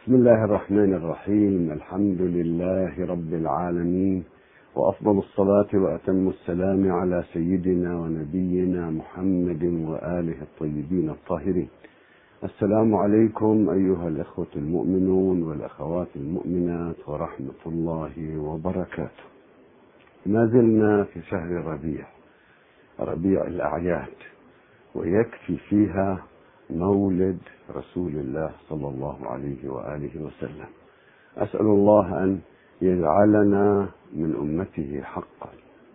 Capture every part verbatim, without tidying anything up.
بسم الله الرحمن الرحيم. الحمد لله رب العالمين، وأفضل الصلاة وأتم السلام على سيدنا ونبينا محمد وآله الطيبين الطاهرين. السلام عليكم أيها الإخوة المؤمنون والأخوات المؤمنات ورحمة الله وبركاته. ما زلنا في شهر ربيع، ربيع الأعياد، ويكفي فيها مولد رسول الله صلى الله عليه وآله وسلم. أسأل الله أن يجعلنا من أمته حقا،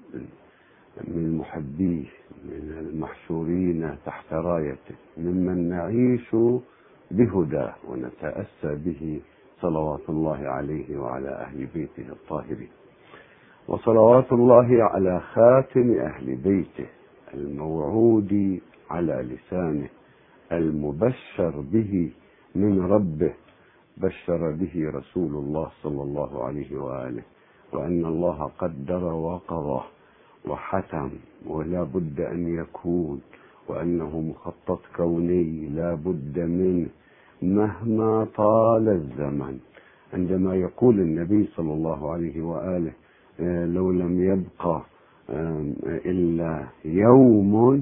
من محبيه، من المحشورين تحت رايته، ممن نعيش بهداه ونتأسى به، صلوات الله عليه وعلى أهل بيته الطاهرين. وصلوات الله على خاتم أهل بيته الموعود على لسانه، المبشر به من ربه، بشر به رسول الله صلى الله عليه وآله، وأن الله قدر وقضى وحتم ولا بد أن يكون، وأنه مخطط كوني لا بد منه مهما طال الزمن. عندما يقول النبي صلى الله عليه وآله لو لم يبقى إلا يوم،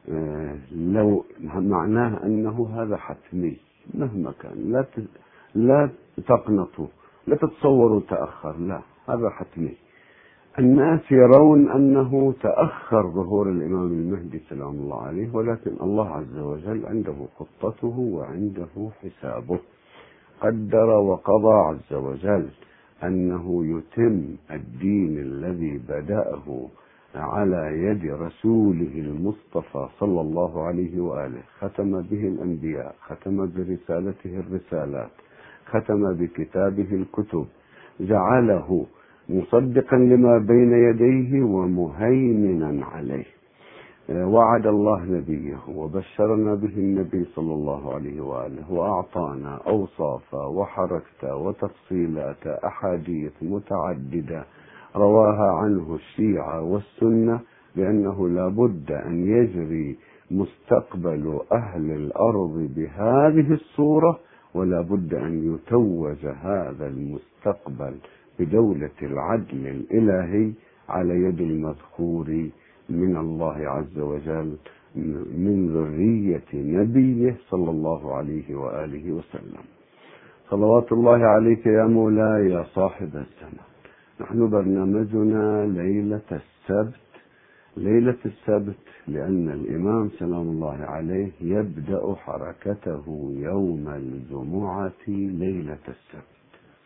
لو معناه أنه هذا حتمي مهما كان. لا لا تقنطوا، لا تتصوروا تأخر، لا، هذا حتمي. الناس يرون أنه تأخر ظهور الإمام المهدي سلام الله عليه، ولكن الله عز وجل عنده خطته وعنده حسابه. قدر وقضى عز وجل أنه يتم الدين الذي بدأه على يد رسوله المصطفى صلى الله عليه وآله، ختم به الأنبياء، ختم برسالته الرسالات، ختم بكتابه الكتب، جعله مصدقا لما بين يديه ومهيمنا عليه. وعد الله نبيه وبشرنا به النبي صلى الله عليه وآله، وأعطانا أوصاف وحركة وتفصيلات أحاديث متعددة رواها عنه الشيعة والسنة، بأنه لا بد أن يجري مستقبل أهل الأرض بهذه الصورة، ولا بد أن يتوج هذا المستقبل بدولة العدل الإلهي على يد المذكور من الله عز وجل من ذرية نبيه صلى الله عليه وآله وسلم. صلوات الله عليك يا مولاي يا صاحب الزمان. نحن برنامجنا ليلة السبت، ليلة السبت لأن الإمام سلام الله عليه يبدأ حركته يوم الجمعة ليلة السبت.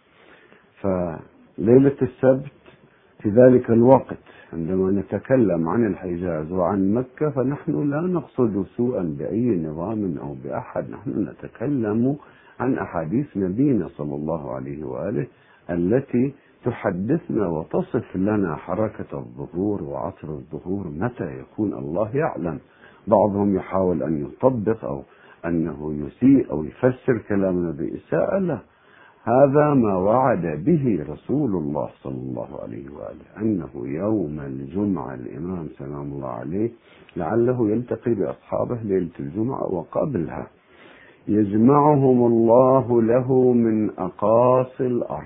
فليلة السبت في ذلك الوقت عندما نتكلم عن الحجاز وعن مكة، فنحن لا نقصد سوءا بأي نظام أو بأحد، نحن نتكلم عن أحاديث نبينا صلى الله عليه وآله التي تحدثنا وتصف لنا حركة الظهور وعصر الظهور متى يكون، الله يعلم. بعضهم يحاول أن يطبق أو أنه يسيء أو يفسر كلامنا بإساءة، لا، هذا ما وعد به رسول الله صلى الله عليه وآله، أنه يوم الجمعة الإمام سلام الله عليه لعله يلتقي بأصحابه ليلة الجمعة وقبلها، يجمعهم الله له من أقاصي الأرض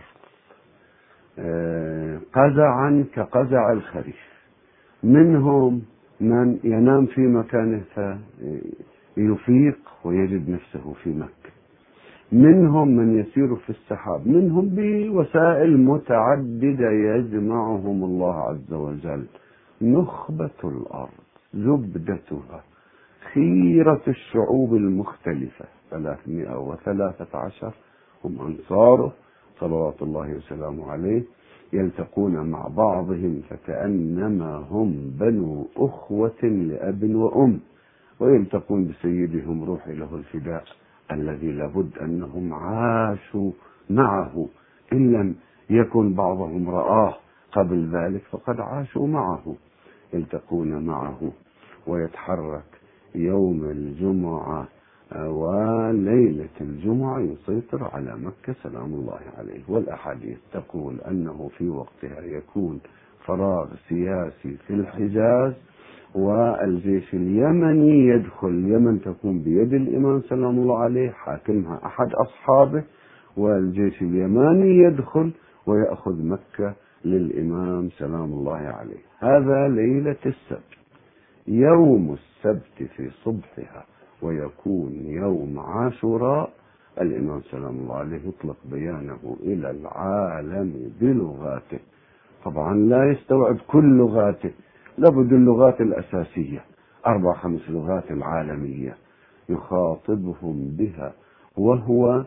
قزعا كقزع الخريف. منهم من ينام في مكانه فيفيق ويجد نفسه في مكة، منهم من يسير في السحاب، منهم بوسائل متعددة يجمعهم الله عز وجل. نخبة الأرض زبدتها خيرة الشعوب المختلفة ثلاثمائة وثلاثة عشر هم أنصاره صلوات الله وسلامه عليه، يلتقون مع بعضهم فكأنما هم بنو أخوة لأب وأم، ويلتقون بسيدهم روح له الفداء الذي لابد أنهم عاشوا معه، إن لم يكن بعضهم رآه قبل ذلك فقد عاشوا معه. يلتقون معه ويتحرك يوم الجمعة وليلة الجمعة يسيطر على مكة سلام الله عليه. والأحاديث تقول أنه في وقتها يكون فراغ سياسي في الحجاز، والجيش اليمني يدخل اليمن، تكون بيد الإمام سلام الله عليه حاكمها أحد أصحابه، والجيش اليماني يدخل ويأخذ مكة للإمام سلام الله عليه. هذا ليلة السبت. يوم السبت في صبحها ويكون يوم عاشوراء، الإمام سلام الله عليه يطلق بيانه إلى العالم بلغاته. طبعا لا يستوعب كل لغاته، لابد اللغات الأساسية، أربع خمس لغات العالمية يخاطبهم بها، وهو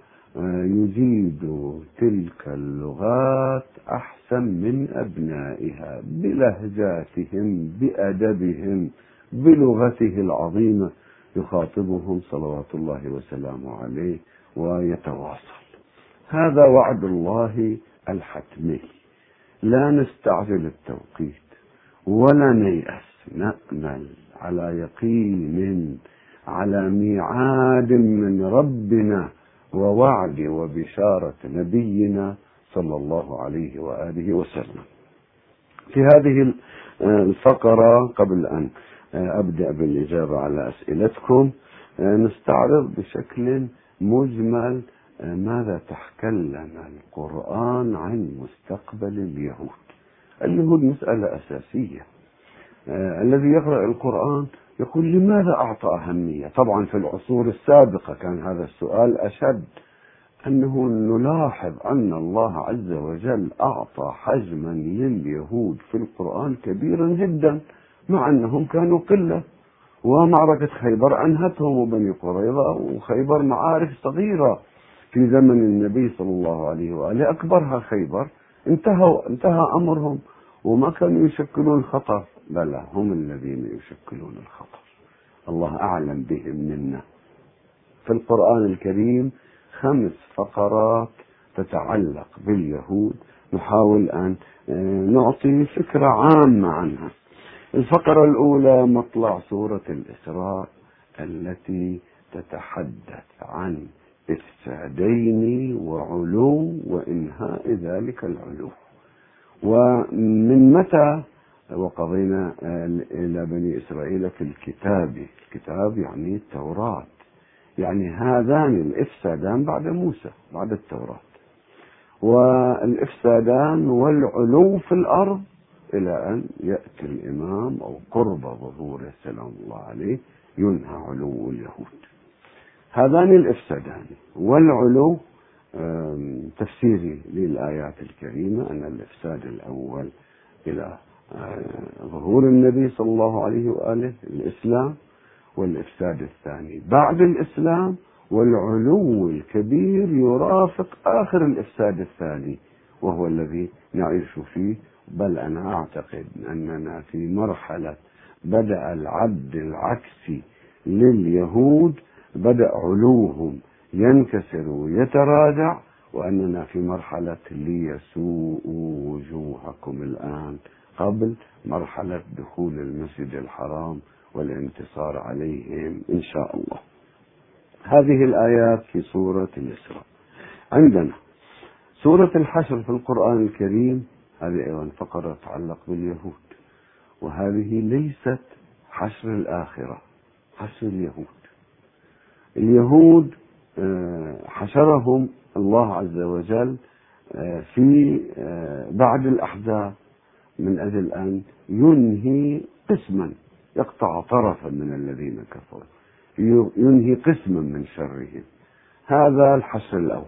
يجيد تلك اللغات أحسن من أبنائها بلهجاتهم بأدبهم بلغته العظيمة، يخاطبهم صلوات الله وسلامه عليه ويتواصل. هذا وعد الله الحتمي، لا نستعجل التوقيت ولا نيأس، نأمل على يقين على ميعاد من ربنا ووعد وبشارة نبينا صلى الله عليه وآله وسلم. في هذه الفقرة قبل أن أبدأ بالإجابة على أسئلتكم نستعرض بشكل مجمل ماذا تكلم القرآن عن مستقبل اليهود. اليهود مسألة أساسية. الذي يقرأ القرآن يقول لماذا أعطى أهمية؟ طبعا في العصور السابقة كان هذا السؤال أشد، أنه نلاحظ أن الله عز وجل أعطى حجما لليهود في القرآن كبيرا جدا، مع أنهم كانوا قلة، ومعركة خيبر أنهتهم، وبني قريظة وخيبر معارك صغيرة في زمن النبي صلى الله عليه وآله، أكبرها خيبر، انتهوا انتهى أمرهم وما كانوا يشكلون خطر، بلى هم الذين يشكلون الخطر، الله أعلم بهم منا. في القرآن الكريم خمس فقرات تتعلق باليهود، نحاول أن نعطي فكرة عامة عنها. الفقرة الأولى مطلع سورة الإسراء التي تتحدث عن إفسادين وعلو وإنهاء ذلك العلو. ومن متى وقضينا إلى بني إسرائيل في الكتاب، الكتاب يعني التوراة، يعني هذان الإفسادان بعد موسى بعد التوراة، والإفسادان والعلو في الأرض إلى أن يأتي الإمام أو قرب ظهوره سلام الله عليه ينهى علو اليهود. هذان الإفسادان والعلو تفسيري للآيات الكريمة أن الإفساد الأول إلى ظهور النبي صلى الله عليه وآله الإسلام، والإفساد الثاني بعد الإسلام والعلو الكبير يرافق آخر الإفساد الثاني وهو الذي نعيش فيه. بل أنا أعتقد أننا في مرحلة بدأ العد العكسي لليهود، بدأ علوهم ينكسر ويتراجع، وأننا في مرحلة ليسوءوا وجوهكم الآن قبل مرحلة دخول المسجد الحرام والانتصار عليهم إن شاء الله. هذه الآيات في سورة الإسراء. عندنا سورة الحشر في القرآن الكريم، هذه أيضا فقرة تتعلق باليهود، وهذه ليست حشر الآخرة، حشر اليهود. اليهود حشرهم الله عز وجل في بعد الأحزاب من أجل أن ينهي قسما، يقطع طرفا من الذين كفروا، ينهي قسما من شرهم. هذا الحشر الأول.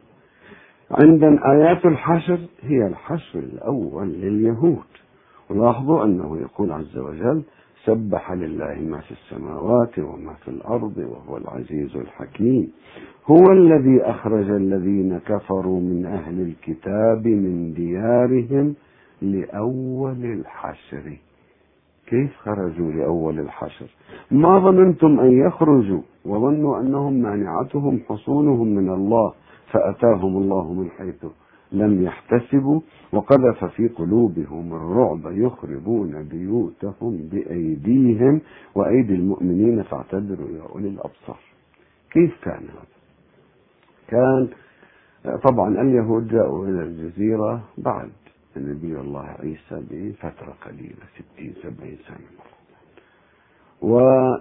عندنا آيات الحشر هي الحشر الأول لليهود، ولاحظوا أنه يقول عز وجل سبح لله ما في السماوات وما في الأرض وهو العزيز الحكيم، هو الذي أخرج الذين كفروا من أهل الكتاب من ديارهم لأول الحشر. كيف خرجوا لأول الحشر؟ ما ظننتم أن يخرجوا وظنوا أنهم مانعتهم حصونهم من الله، فأتاهم الله من حيث لم يحتسبوا وقذف في قلوبهم الرعب يخربون بيوتهم بأيديهم وأيدي المؤمنين فاعتبروا يا أولي الأبصار. كيف كان هذا؟ كان طبعا اليهود جاءوا إلى الجزيرة بعد النبي الله عيسى بفترة قليلة ستين سبعين سنة،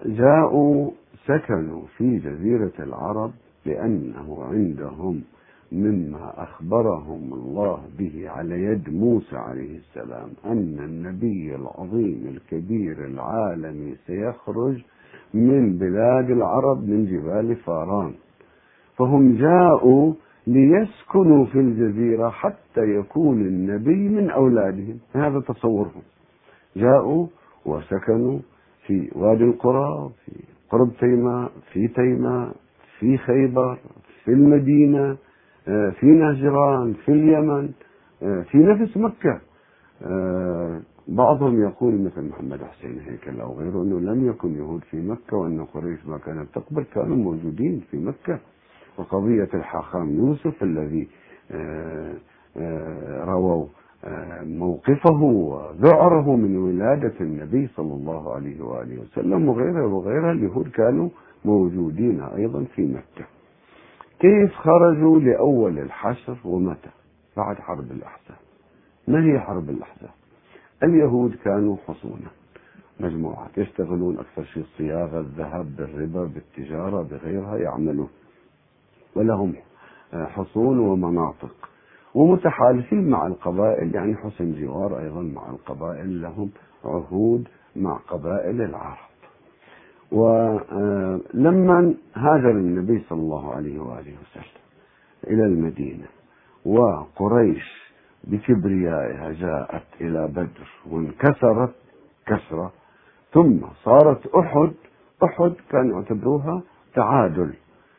وجاءوا سكنوا في جزيرة العرب لأنه عندهم مما أخبرهم الله به على يد موسى عليه السلام أن النبي العظيم الكبير العالمي سيخرج من بلاد العرب من جبال فاران، فهم جاءوا ليسكنوا في الجزيرة حتى يكون النبي من أولادهم. هذا تصورهم. جاءوا وسكنوا في وادي القرى، في قرب تيماء، في تيماء، في خيبر، في المدينة، في نجران، في اليمن، في نفس مكة. بعضهم يقول مثل محمد حسين هيكل أو غيره أنه لم يكن يهود في مكة، وأن قريش ما كانت تقبل، كانوا موجودين في مكة. وقضية الحاخام يوسف الذي رووا موقفه وذعره من ولادة النبي صلى الله عليه وآله وسلم وغيره وغيره، اليهود كانوا موجودين أيضا في مكة. كيف خرجوا لأول الحشر ومتى؟ بعد حرب الأحزاب. ما هي حرب الأحزاب؟ اليهود كانوا حصونا، مجموعات يشتغلون أكثر شيء الصياغة، الذهب، بالربا، بالتجارة، بغيرها يعملون، ولهم حصون ومناطق، ومتحالفين مع القبائل، يعني حسن جوار أيضا مع القبائل، لهم عهود مع قبائل العرب. ولما هاجر النبي صلى الله عليه وآله وسلم إلى المدينة وقريش بكبريائها جاءت إلى بدر وانكسرت كسرة، ثم صارت أحد أحد كانوا يعتبروها تعادل،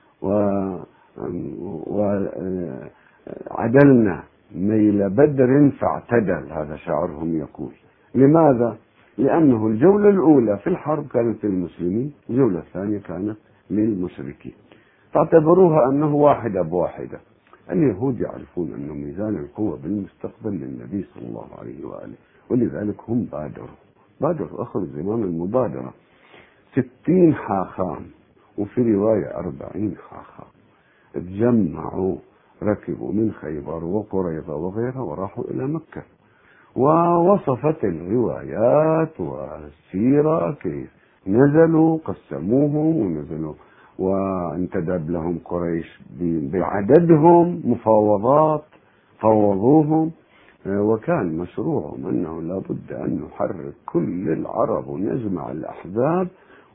وعدلنا ميل بدر فاعتدل، هذا شعرهم يقول. لماذا؟ لأنه الجولة الأولى في الحرب كانت للمسلمين، الجولة الثانية كانت للمشركين، فاعتبروها أنه واحدة بواحدة. اليهود يعرفون أن ميزان القوة بالمستقبل للنبي صلى الله عليه وآله، ولذلك هم بادروا بادروا أخذوا زمام المبادرة. ستين حاخام، وفي رواية أربعين حاخام، تجمعوا، ركبوا من خيبر وقريظة وغيرها وراحوا إلى مكة. ووصفت الروايات والسيرة كيف نزلوا، قسموهم ونزلوا، وانتدب لهم قريش بعددهم مفاوضات، فوضوهم، وكان مشروعهم أنه لابد أن نحرك كل العرب ونجمع الأحزاب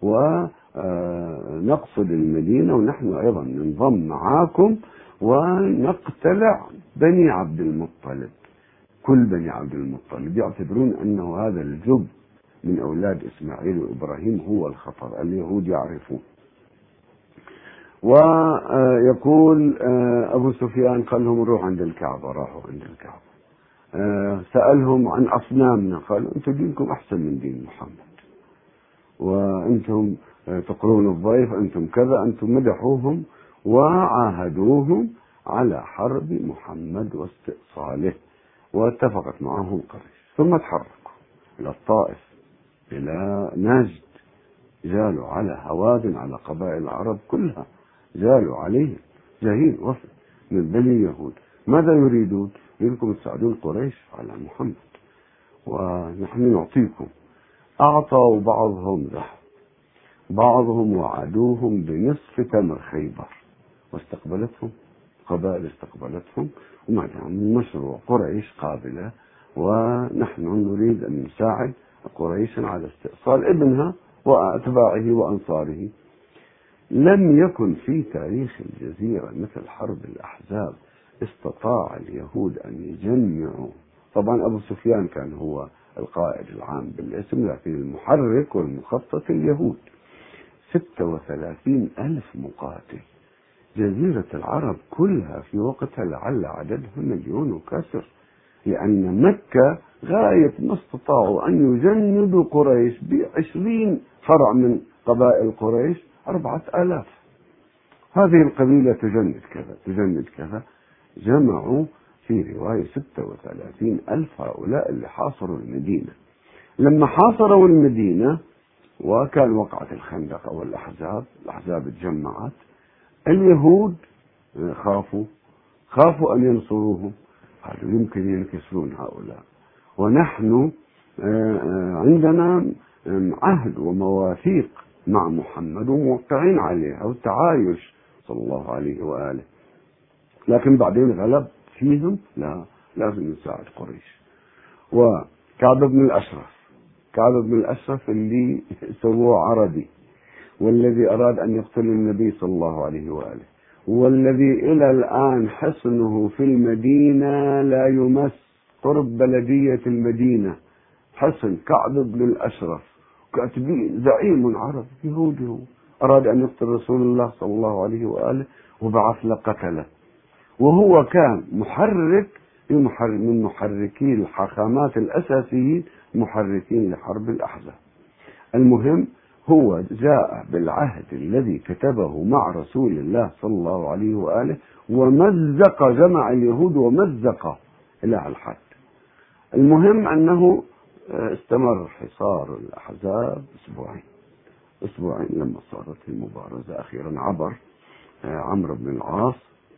ونقصد المدينة، ونحن أيضا ننضم معاكم ونقتلع بني عبد المطلب، كل بني عبد المطلب. يعتبرون أنه هذا الجب من أولاد إسماعيل وإبراهيم هو الخطر. اليهود يعرفون. ويقول أبو سفيان قال لهم روح عند الكعبة، راحوا عند الكعبة، سألهم عن أصنامنا، قالوا أنتم دينكم أحسن من دين محمد، وأنتم تقرون الضيف، أنتم كذا، أنتم مدحوهم وعاهدوهم على حرب محمد واستئصاله، واتفقت معهم قريش. ثم تحركوا إلى الطائف، إلى نجد، جالوا على هوازن، على قبائل العرب كلها، جالوا عليهم جاهين وفد من بني يهود. ماذا يريدون؟ يريدكم تساعدون قريش على محمد ونحن نعطيكم. أعطوا بعضهم ذهب، بعضهم وعدوهم بنصف تمر خيبر، واستقبلتهم قبائل، استقبلتهم، وما دام مشروع قريش قابلة، ونحن نريد أن نساعد قريشا على استئصال ابنها وأتباعه وأنصاره. لم يكن في تاريخ الجزيرة مثل حرب الأحزاب استطاع اليهود أن يجمعوا. طبعا أبو سفيان كان هو القائد العام بالاسم، لكن المحرك والمخطط اليهود. ستة وثلاثين ألف مقاتل، جزيرة العرب كلها في وقتها لعل عددها مليون وكسر، لأن مكة غاية ما استطاعوا أن يجندوا قريش بعشرين فرع من قبائل قريش، أربعة آلاف. هذه القبيلة تجند كذا تجند كذا، جمعوا في رواية ستة وثلاثين ألف هؤلاء اللي حاصروا المدينة. لما حاصروا المدينة وكان وقعة الخندق أو الأحزاب، الأحزاب تجمعت، اليهود خافوا خافوا أن ينصروهم، قالوا يمكن ينكسرون هؤلاء، ونحن عندنا عهد ومواثيق مع محمد وموقعين عليها والتعايش صلى الله عليه وآله. لكن بعدين غلب فيهم، لا لازم نساعد قريش. وكعب بن الأشرف، كعب بن الأشرف اللي سووه عربي، والذي أراد أن يقتل النبي صلى الله عليه وآله، والذي إلى الآن حصنه في المدينة لا يمس، قرب بلدية المدينة، حصن كعب بن الأشرف، كاتبين زعيم عربي يهودي، أراد أن يقتل رسول الله صلى الله عليه وآله وبعث له قتله، وهو كان محرك من محركي الحاخامات الأساسيين، محركين لحرب الأحزاب. المهم هو جاء بالعهد الذي كتبه مع رسول الله صلى الله عليه وآله، ومزق جمع اليهود ومزق إلى الحد. المهم أنه استمر حصار الأحزاب أسبوعين، أسبوعين لما صارت المبارزة. أخيرا عبر عمرو بن العاص،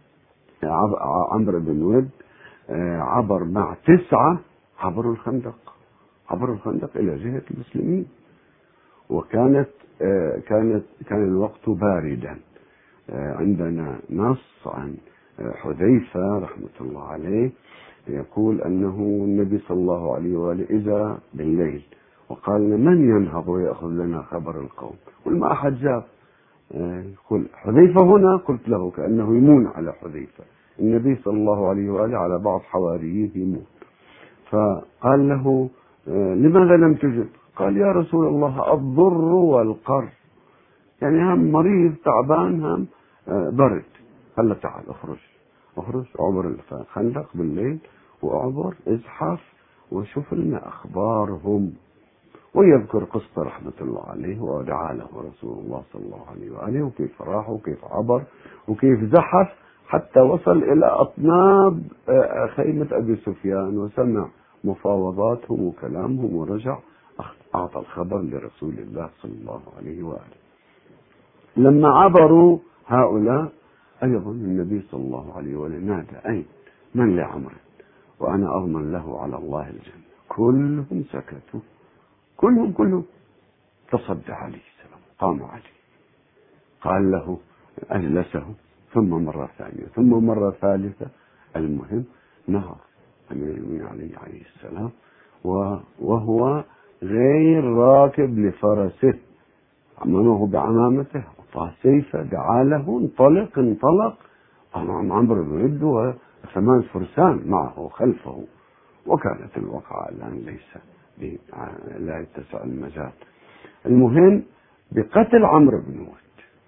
عمرو بن ود عبر مع تسعة، عبروا الخندق، عبروا الخندق إلى جهة المسلمين. وكانت كانت كان الوقت باردا. عندنا نص عن حذيفة رحمة الله عليه يقول أنه النبي صلى الله عليه وآله إذا بالليل وقال من ينهض ويأخذ لنا خبر القوم، قل ما أحد جاب، قل حذيفة هنا، قلت له كأنه يمون على حذيفة، النبي صلى الله عليه وآله على بعض حواريه يمون، فقال له لماذا لم تجب؟ قال يا رسول الله الضر والقر، يعني هم مريض تعبان هم برد. قال له تعال اخرج، اخرج عبر الخندق بالليل، واعبر ازحف وشوف لنا اخبارهم. ويذكر قصة رحمة الله عليه ودعا له رسول الله صلى الله عليه وآله، وكيف راح وكيف عبر وكيف زحف حتى وصل إلى أطناب خيمة أبي سفيان، وسمع مفاوضاتهم وكلامهم، ورجع أعطى الخبر لرسول الله صلى الله عليه وآله. لما عبروا هؤلاء أيضا النبي صلى الله عليه وآله نادى أين من لعمر وأنا أضمن له على الله الجنة. كلهم سكتوا، كلهم كلهم. تصدى عليه السلام، قام عليه، قال له، أجلسه، ثم مرة ثانية ثم مرة ثالثة. المهم نهر أمير المؤمنين عليه عليه السلام وهو غير راكب لفرسه، عمله بعمامته وطاه سيفه، دعا له انطلق انطلق. أمام عمرو بن ود وثمان فرسان معه خلفه. وكانت الوقعة الآن ليس لا يتسع المجال. المهم بقتل عمرو بن ود،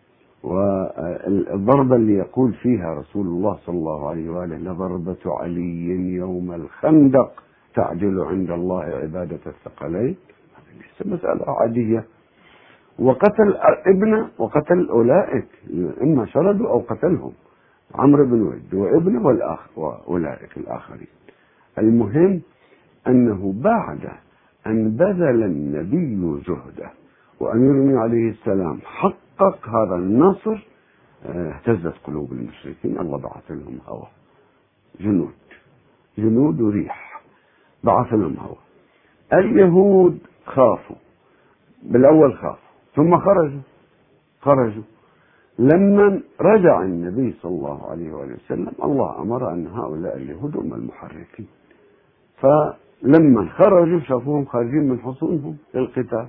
والضربة اللي يقول فيها رسول الله صلى الله عليه وآله لضربة علي يوم الخندق تعدل عند الله عبادة الثقلين، هذه ليس مسألة عادية. وقتل ابنه وقتل أولئك، إما شردوا أو قتلهم، عمرو بن ود وابنه والآخر وأولئك الآخرين. المهم أنه بعد أن بذل النبي جهده وأمير المؤمنين عليه السلام حقق هذا النصر، اهتزت قلوب المشركين. الله بعث لهم هواء، جنود جنود وريح، بعث لهم هواء. اليهود خافوا بالأول، خافوا ثم خرجوا خرجوا لما رجع النبي صلى الله عليه وسلم الله أمر أن هؤلاء اليهود هم المحركين، فلما خرجوا شافوهم خارجين من حصونهم للقتال،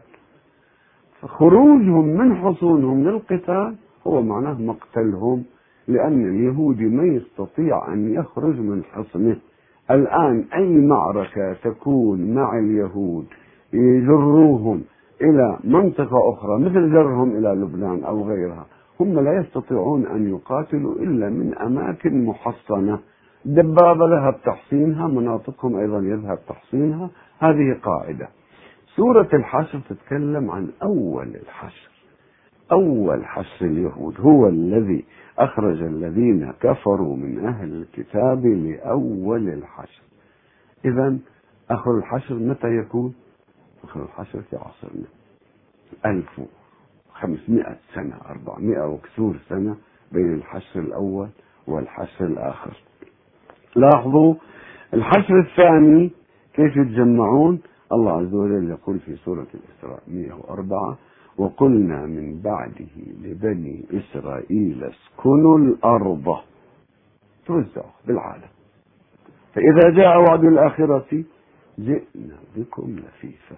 فخروجهم من حصونهم للقتال هو معناه مقتلهم، لأن اليهودي ما يستطيع أن يخرج من حصنه. الآن أي معركة تكون مع اليهود يجروهم إلى منطقة أخرى مثل جرهم إلى لبنان أو غيرها، هم لا يستطيعون أن يقاتلوا إلا من أماكن محصنة، دبابة ذهب تحصينها، مناطقهم أيضا يذهب تحصينها. هذه قاعدة. سورة الحشر تتكلم عن أول الحشر. أول حشر اليهود هو الذي أخرج الذين كفروا من أهل الكتاب لأول الحشر. إذن آخر الحشر متى يكون؟ آخر الحشر في عصرنا، ألف وخمسمائة سنة، أربعمائة وكسور سنة بين الحشر الأول والحشر الآخر. لاحظوا الحشر الثاني كيف يتجمعون. الله عز وجل يقول في سورة الإسراء مئة وأربعة: وقلنا من بعده لبني إسرائيل اسكنوا الأرض. توزعوا بالعالم. فإذا جاء وعد الآخرة جئنا بكم لفيفا.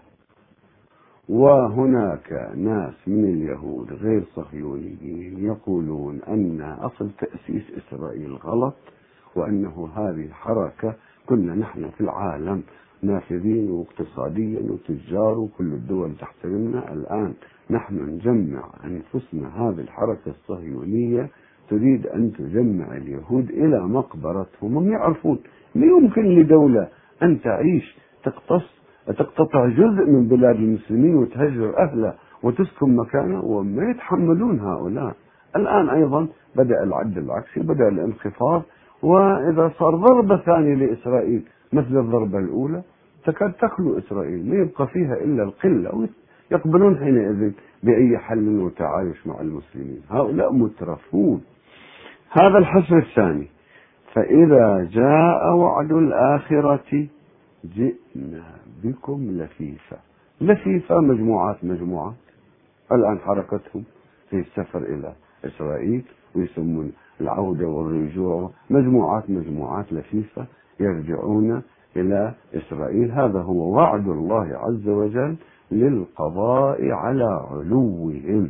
وهناك ناس من اليهود غير صهيونيين يقولون أن أصل تأسيس إسرائيل غلط، وأنه هذه حركة كنا نحن في العالم نافذين واقتصاديا وتجار وكل الدول تحترمنا، الآن نحن نجمع أنفسنا. هذه الحركة الصهيونية تريد أن تجمع اليهود إلى مقبرتهم. هم يعرفون لا يمكن لدولة أن تعيش تقتص تقتطع جزء من بلاد المسلمين وتهجر أهله وتسكن مكانه، وما يتحملون هؤلاء. الآن أيضا بدأ العد العكسي، بدأ الانخفاض، وإذا صار ضربة ثانية لإسرائيل مثل الضربة الأولى تكاد تخلو إسرائيل، ما يبقى فيها إلا القلة، يقبلون حينئذ بأي حل وتعايش مع المسلمين. هؤلاء مترفون. هذا الحصر الثاني. فإذا جاء وعد الآخرة جئنا بكم لفيفا. لفيفا مجموعات مجموعات الآن حركتهم في السفر إلى إسرائيل، ويسمون العودة والرجوع مجموعات مجموعات لفيفة يرجعون إلى إسرائيل. هذا هو وعد الله عز وجل للقضاء على علوهم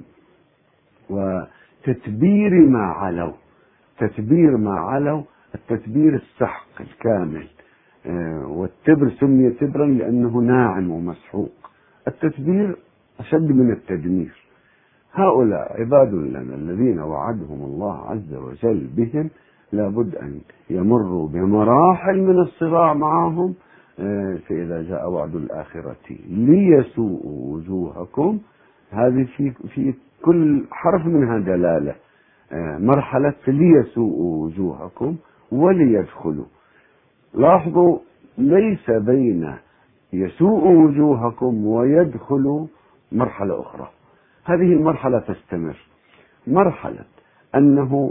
وتتبير ما علوا. تتبير ما علوا، التتبير السحق الكامل. والتبر سمي تبرا لأنه ناعم ومسحوق. التتبير أشد من التدمير. هؤلاء عباد لنا الذين وعدهم الله عز وجل بهم، لابد أن يمروا بمراحل من الصراع معهم. فإذا جاء وعد الآخرة ليسوءوا وجوهكم، هذه في في كل حرف منها دلالة. مرحلة ليسوءوا وجوهكم وليدخلوا. لاحظوا ليس بين يسوء وجوهكم ويدخلوا مرحلة أخرى، هذه المرحلة تستمر. مرحلة أنه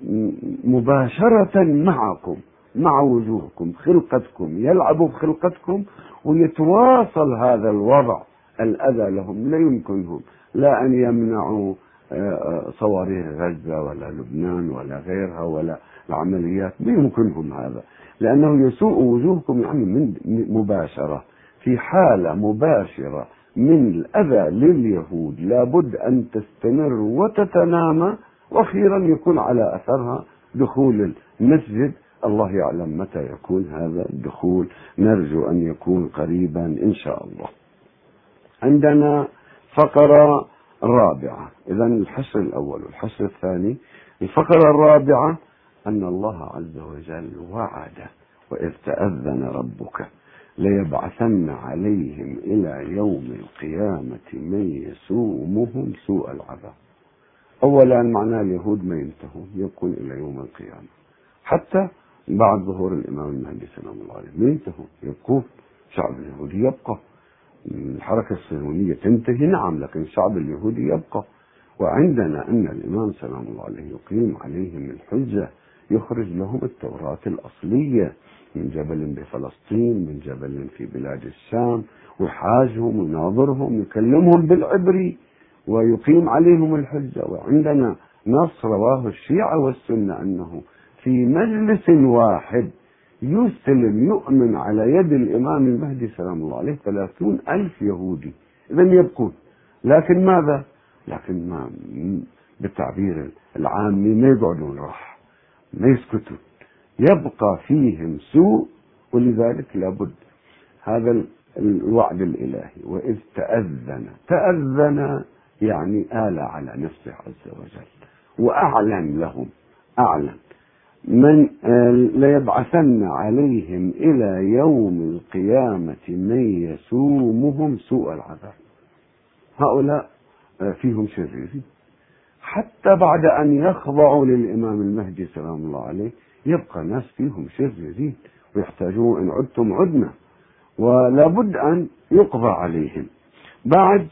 مباشرة معكم مع وجوهكم خلقتكم، يلعبوا بخلقتكم ويتواصل هذا الوضع الأذى لهم. لا يمكنهم لا أن يمنعوا صواريخ غزة ولا لبنان ولا غيرها ولا العمليات، ما يمكنهم هذا، لأنه يسوء وجوهكم يعني من مباشرة. في حالة مباشرة من الأذى لليهود لابد أن تستمر وتتنامى، وأخيرا يكون على أثرها دخول المسجد. الله يعلم متى يكون هذا الدخول، نرجو أن يكون قريبا إن شاء الله. عندنا فقرة رابعة. إذن الحصر الأول والحصر الثاني. الفقرة الرابعة أن الله عز وجل وعد وإذ تأذن ربك ليبعثن عليهم إلى يوم القيامة من يسومهم سوء العذاب. أولا معناه اليهود ما ينتهون، يبقون إلى يوم القيامة حتى بعد ظهور الإمام المهدي سلام الله عليه، ما ينتهون، يبقون. الشعب اليهودي يبقى. الحركة الصهيونية تنتهي نعم، لكن الشعب اليهودي يبقى. وعندنا أن الإمام سلام الله عليه يقيم عليهم الحجة، يخرج لهم التوراة الأصلية من جبل بفلسطين، من جبل في بلاد الشام، ويحاجهم ويناظرهم ويكلمهم بالعبري ويقيم عليهم الحجة. وعندنا نص رواه الشيعة والسنة أنه في مجلس واحد يسلم يؤمن على يد الإمام المهدي سلام الله عليه ثلاثون ألف يهودي. إذن يبقون، لكن ماذا؟ لكن ما بالتعبير العامي ما يقعدون راح، ما يسكتون، يبقى فيهم سوء. ولذلك لابد هذا الوعد الإلهي. وإذ تأذن، تأذن يعني آل على نفسه عز وجل وأعلن لهم، أعلن من ليبعثن عليهم إلى يوم القيامة من يسومهم سوء العذاب. هؤلاء فيهم شريرين، حتى بعد أن يخضعوا للإمام المهدي سلام الله عليه يبقى ناس فيهم شريرين ويحتاجون إن عدتم عدنا، ولا بد أن يقضى عليهم. بعد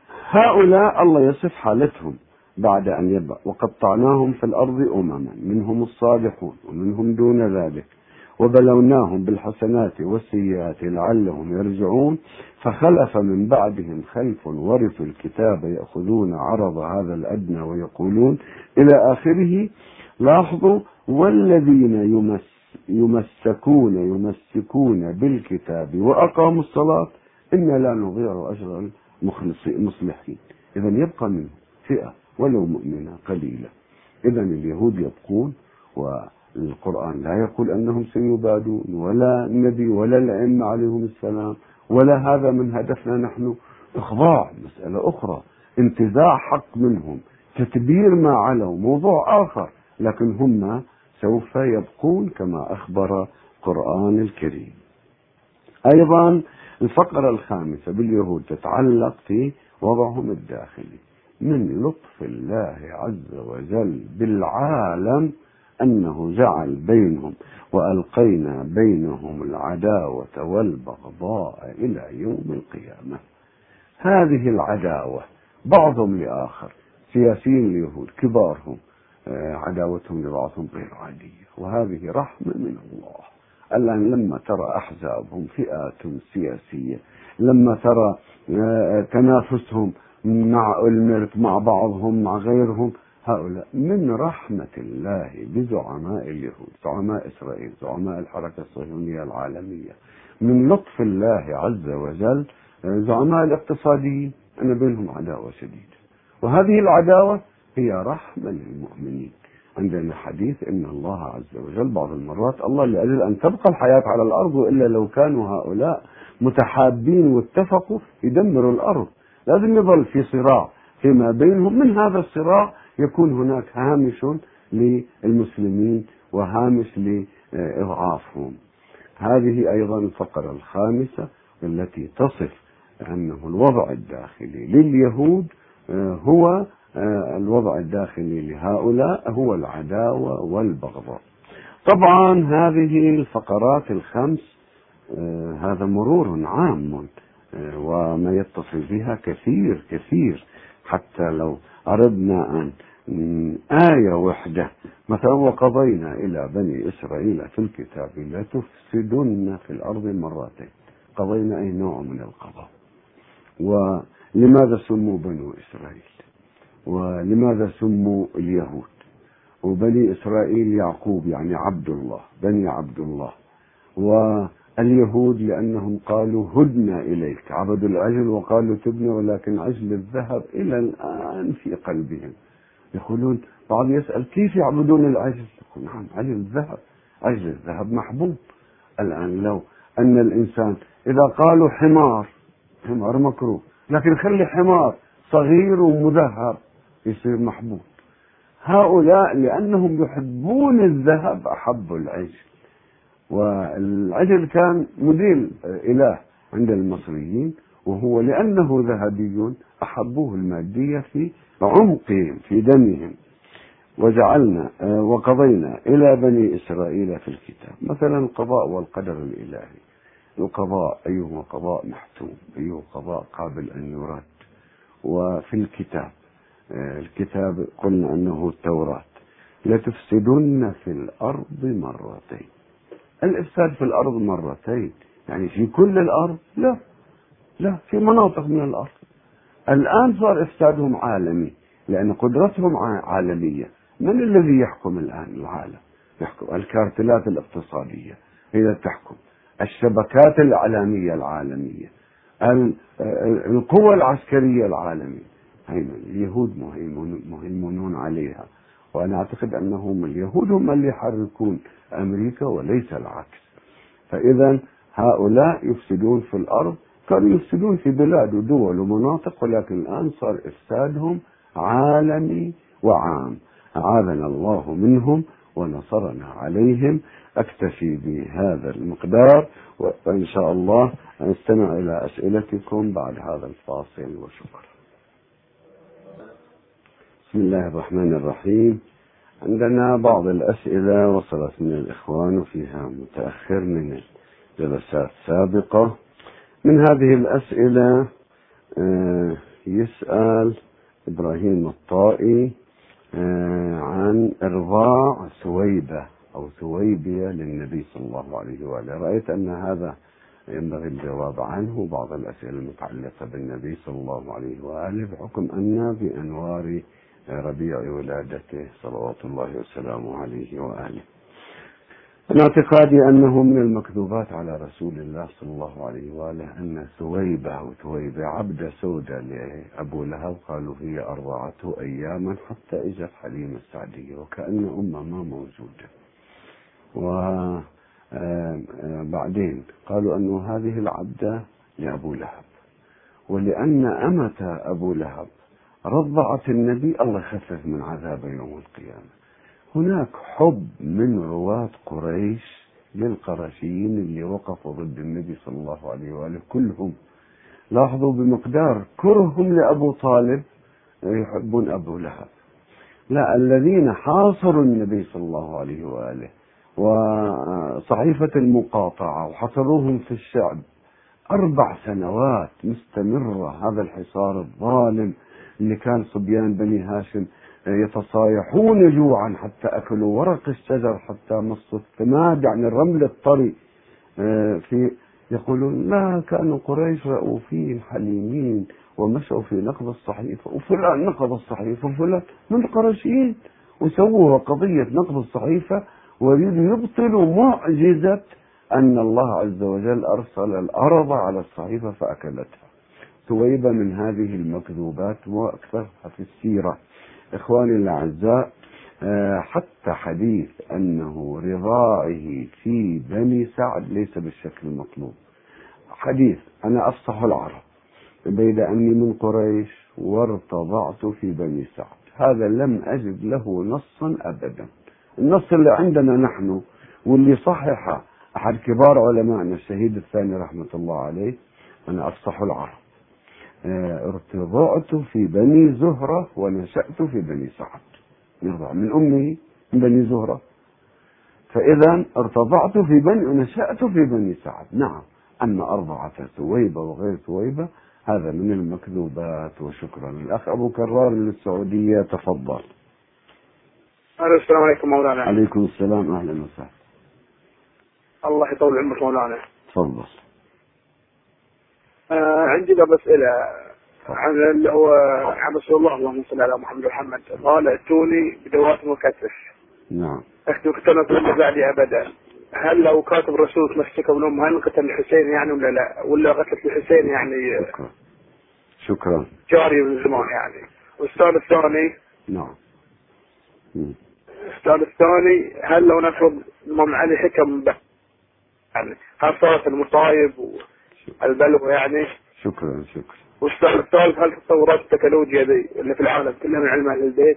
هؤلاء الله يصف حالتهم بعد أن يبقى وقطعناهم في الأرض أمما منهم الصالحون ومنهم دون ذلك وبلوناهم بالحسنات والسيئات لعلهم يرجعون فخلف من بعدهم خلف ورثوا الكتاب يأخذون عرض هذا الأدنى ويقولون إلى آخره. لاحظوا والذين يمس يمسكون يمسكون بالكتاب وأقاموا الصلاة إنا لا نضيع أجر المصلحين. إذا يبقى منهم فئة ولو مؤمنة قليلة. إذا اليهود يبقون، والقرآن لا يقول أنهم سيبادون، ولا النبي ولا الأئمة عليهم السلام، ولا هذا من هدفنا نحن. إخضاع مسألة أخرى، انتزاع حق منهم، تتبير ما علوا موضوع آخر، لكن هم سوف يبقون كما أخبر القرآن الكريم. أيضا الفقرة الخامسة باليهود تتعلق في وضعهم الداخلي. من لطف الله عز وجل بالعالم أنه جعل بينهم وألقينا بينهم العداوة والبغضاء إلى يوم القيامة. هذه العداوة بعضهم لآخر، سياسيين اليهود كبارهم عداوتهم لبعضهم غير عادية، وهذه رحمة من الله. الآن لما ترى أحزابهم فئات سياسية، لما ترى تنافسهم مع الملك مع بعضهم مع غيرهم، هؤلاء من رحمة الله بزعماء اليهود، زعماء إسرائيل، زعماء الحركة الصهيونية العالمية. من لطف الله عز وجل زعماء الاقتصاديين أن بينهم عداوة شديدة، وهذه العداوة هي رحمة للمؤمنين. عندنا حديث إن الله عز وجل بعض المرات الله لأجل أن تبقى الحياة على الأرض، وإلا لو كانوا هؤلاء متحابين واتفقوا يدمروا الأرض، لازم يظل في صراع فيما بينهم. من هذا الصراع يكون هناك هامش للمسلمين وهامش لإضعافهم. هذه أيضا الفقرة الخامسة التي تصف أنه الوضع الداخلي لليهود هو الوضع الداخلي لهؤلاء هو العداوة والبغضاء. طبعا هذه الفقرات الخمس هذا مرور عام، وما يتصل بها كثير كثير. حتى لو أردنا أن آية وحدة مثلا وقضينا إلى بني إسرائيل في الكتاب لتفسدن في الأرض مرتين، قضينا أي نوع من القضاء؟ ولماذا سموا بنو إسرائيل؟ ولماذا سموا اليهود؟ وبني إسرائيل يعقوب يعني عبد الله، بني عبد الله. واليهود لأنهم قالوا هدنا إليك، عبدوا العجل وقالوا تبني، ولكن عجل الذهب إلى الآن في قلبهم. يقولون بعض يسأل كيف يعبدون العجل؟ يقول نعم عجل الذهب، عجل الذهب محبوب. الآن لو أن الإنسان إذا قالوا حمار، حمار مكروه، لكن خلي حمار صغير ومذهب يصير محبوب. هؤلاء لأنهم يحبون الذهب أحبوا العجل، والعجل كان مديل إله عند المصريين، وهو لأنه ذهبي أحبوه المادية في عمقهم في دمهم. وجعلنا وقضينا إلى بني إسرائيل في الكتاب مثلا القضاء والقدر الإلهي. القضاء أيه قضاء محتوم، أيه قضاء قابل أن يرد. وفي الكتاب الكتاب قلنا أنه التوراة لتفسدن في الأرض مرتين. الإفساد في الأرض مرتين يعني في كل الأرض؟ لا لا، في مناطق من الأرض. الآن صار إفسادهم عالمي لأن قدرتهم عالمية. من الذي يحكم الآن العالم؟ يحكم الكارتلات الاقتصادية هي تحكم، الشبكات الإعلامية العالمية، القوى العسكرية العالمية. اليهود مهيمنون عليها، وأنا أعتقد أنهم اليهود هم اللي يحركون أمريكا وليس العكس. فإذا هؤلاء يفسدون في الأرض، كانوا يفسدون في بلاد ودول ومناطق، ولكن الآن صار إفسادهم عالمي وعام. أعاذنا الله منهم ونصرنا عليهم. أكتفي بهذا المقدار، وإن شاء الله نستمع إلى أسئلتكم بعد هذا الفاصل، وشكرا. بسم الله الرحمن الرحيم. عندنا بعض الأسئلة وصلت من الإخوان وفيها متأخر من جلسات سابقة. من هذه الأسئلة يسأل إبراهيم الطائي عن إرضاع سويبة أو سويبية للنبي صلى الله عليه وآله. رأيت أن هذا ينبغي الجواب عنه. بعض الأسئلة المتعلقة بالنبي صلى الله عليه وآله بحكم أن بأنوار ربيع ولادته صلوات الله وسلامه عليه وآله. من اعتقادي أنه من المكذوبات على رسول الله صلى الله عليه وآله أن ثويبة وثويبة عبد سودة لأبو لهب قالوا هي أرضعته أياما حتى إجت حليمة السعدية وكأن أمه ما موجودة. وبعدين قالوا أن هذه العبدة لأبو لهب، ولأن أمة أبو لهب رضعت النبي الله يخفف من عذاب يوم القيامة. هناك حب من رواة قريش للقرشيين اللي وقفوا ضد النبي صلى الله عليه وآله كلهم. لاحظوا بمقدار كرههم لأبو طالب يحبون أبو لهب. لا، الذين حاصروا النبي صلى الله عليه وآله وصحيفة المقاطعة وحصروهم في الشعب أربع سنوات مستمرة، هذا الحصار الظالم اللي كان صبيان بني هاشم يتصايحون جوعا حتى أكلوا ورق الشجر حتى مصوا الثماد، يعني الرمل الطري. في يقولون لا، كانوا قريش رؤوفين حليمين ومشوا في نقض الصحيفة، وفلان نقض الصحيفة وفلان من القرشيين وسووا قضية نقض الصحيفة ويبطلوا معجزة أن الله عز وجل أرسل الأرض على الصحيفة فأكلتها. ثويبة من هذه المكذوبات وأكثرها في السيرة. إخواني الأعزاء، حتى حديث أنه رضاعه في بني سعد ليس بالشكل المطلوب. حديث أنا أفصح العرب بيد أني من قريش وارتضعت في بني سعد، هذا لم أجد له نصا أبدا. النص اللي عندنا نحن واللي صححه أحد كبار علمائنا الشهيد الثاني رحمة الله عليه، أنا أفصح العرب ارتضعت في بني زهرة ونشأت في بني سعد، يرضع من أمه من بني زهرة، فإذا ارتضعت في بني ونشأت في بني سعد. نعم، أما أرضعة ثويبة وغير ثويبة هذا من المكذوبات. وشكرا. الأخ أبو كرار من السعودية، تفضل. السلام عليكم مولانا. عليكم السلام، أهلا وسهلا. الله يطول عمرك مولانا. تفضل. آه عندي قبل أسئلة عن اللي هو عن رسول الله اللهم صل على محمد محمد قال ائتوني بدوات مكتف. نعم. اكتب كتبت من بعدي أبدا. هل لو كاتب الرسول تمسك ابن هل قتل الحسين يعني ولا لا؟ ولا قتلت الحسين يعني؟ شكرا. شكرا. جاري من زمان يعني. والسؤال الثاني. نعم. السؤال الثاني، هل لو نفرض الإمام علي حكم يعني هل صارت المصايب والبلوى يعني؟ شكرا. شكرا. والسؤال الثالث، هل تطورات التكنولوجيا دي اللي في العالم كلها من علم أهل البيت؟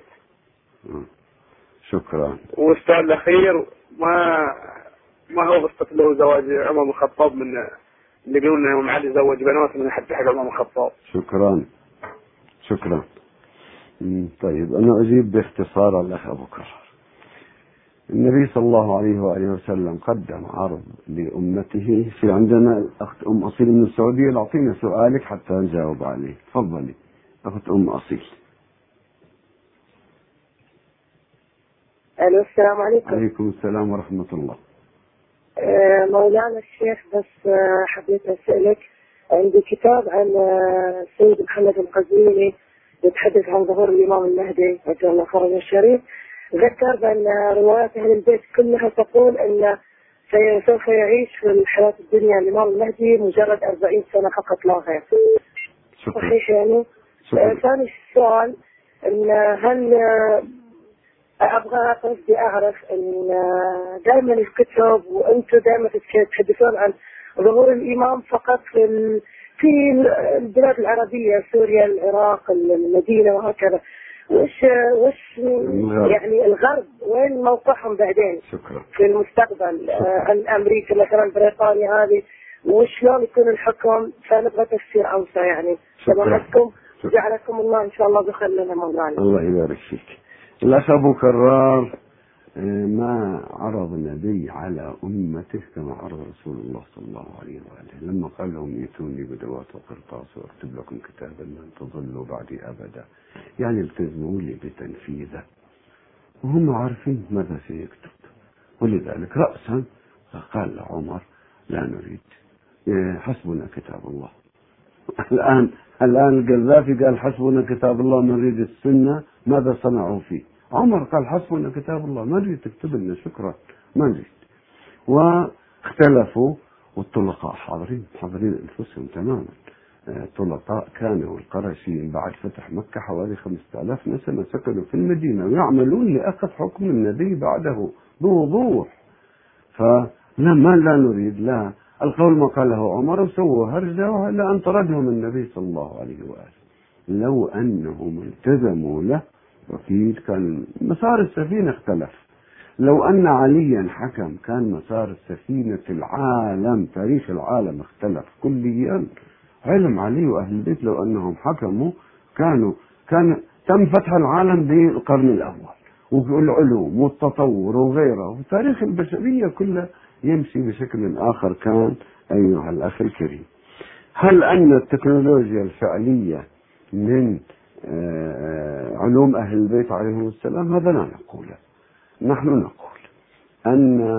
شكرا. والسؤال الأخير، ما ما هو قصة له زواج عمر بن الخطاب من اللي يقولون إن الإمام علي زوج بنات من حتى حق عمر بن الخطاب؟ شكرا. شكرا. طيب أنا أجيب باختصار الأخ أبو كرر. النبي صلى الله عليه وآله وسلم قدم عرض لأمته. في عندنا أخت أم أصيل من السعودية، أعطينا سؤالك حتى نجاوب عليه. تفضلي أخت أم أصيل. ألو، السلام عليكم. عليكم السلام ورحمة الله. آه مولانا الشيخ، بس آه حبيت أسألك، عندي كتاب عن آه السيد محمد القزويني يتحدث عن ظهور الإمام المهدي عجل الله فرجه الشريف. ذكر بأن روايات أهل البيت كلها تقول أن سوف يعيش في الحياة الدنيا الإمام المهدي مجرد أربعين سنة فقط لا غير. صحيح يعني؟ ثاني آه السؤال، إن هل آه أبغى قصدي أعرف أن دائما الكتب وأنتم دائما تتحدثون عن ظهور الإمام فقط في في البلاد العربية، سوريا، العراق، المدينة وهكذا. وش وش يعني الغرب وين موقعهم بعدين؟ شكرا. في المستقبل آه أمريكا مثلا، بريطانيا هذه، وشلون يكون الحكم؟ فنبغى تفسير أوسع يعني. سماحتكم جعلكم الله إن شاء الله بخير لنا مولانا. الله يبارك فيك. الأخ أبو كرار، ما عرض النبي على أمته كما عرض رسول الله صلى الله عليه وآله لما قال لهم ائتوني بدوات وقرطاس واكتب لكم كتابا لن تضلوا بعدي أبدا، يعني التزموا لي بتنفيذه، وهم عارفين ماذا سيكتب. ولذلك رأسا قال عمر لا نريد، حسبنا كتاب الله. الآن الآن القذافي قال حسبنا كتاب الله نريد السنة ماذا صنعوا فيه؟ عمر قال حسبنا كتاب الله، ما نريد تكتب لنا، شكرا ما نريد. واختلفوا، والطلقاء حاضرين حاضرين أنفسهم تماما. الطلقاء كانوا القرشيين بعد فتح مكة حوالي خمسة آلاف نسمة سكنوا في المدينة ويعملون لأخذ حكم النبي بعده بوضوح. فلما لا نريد لا القول ما قاله عمر وسووا هرجة إلا أن طردهم النبي صلى الله عليه وآله. لو أنهم التزموا له وكيل كان مسار السفينة اختلف. لو أن عليا حكم كان مسار السفينة العالم تاريخ العالم اختلف كليا. علم علي وأهل البيت لو أنهم حكموا كانوا كان تم فتح العالم بالقرن الأول والعلوم والتطور وغيره، وتاريخ البشرية كلها يمشي بشكل آخر. كان أيها الأخ الكريم، هل أن التكنولوجيا الفعلية من علوم أهل البيت عليهم السلام؟ هذا لا نقوله. نحن نقول أن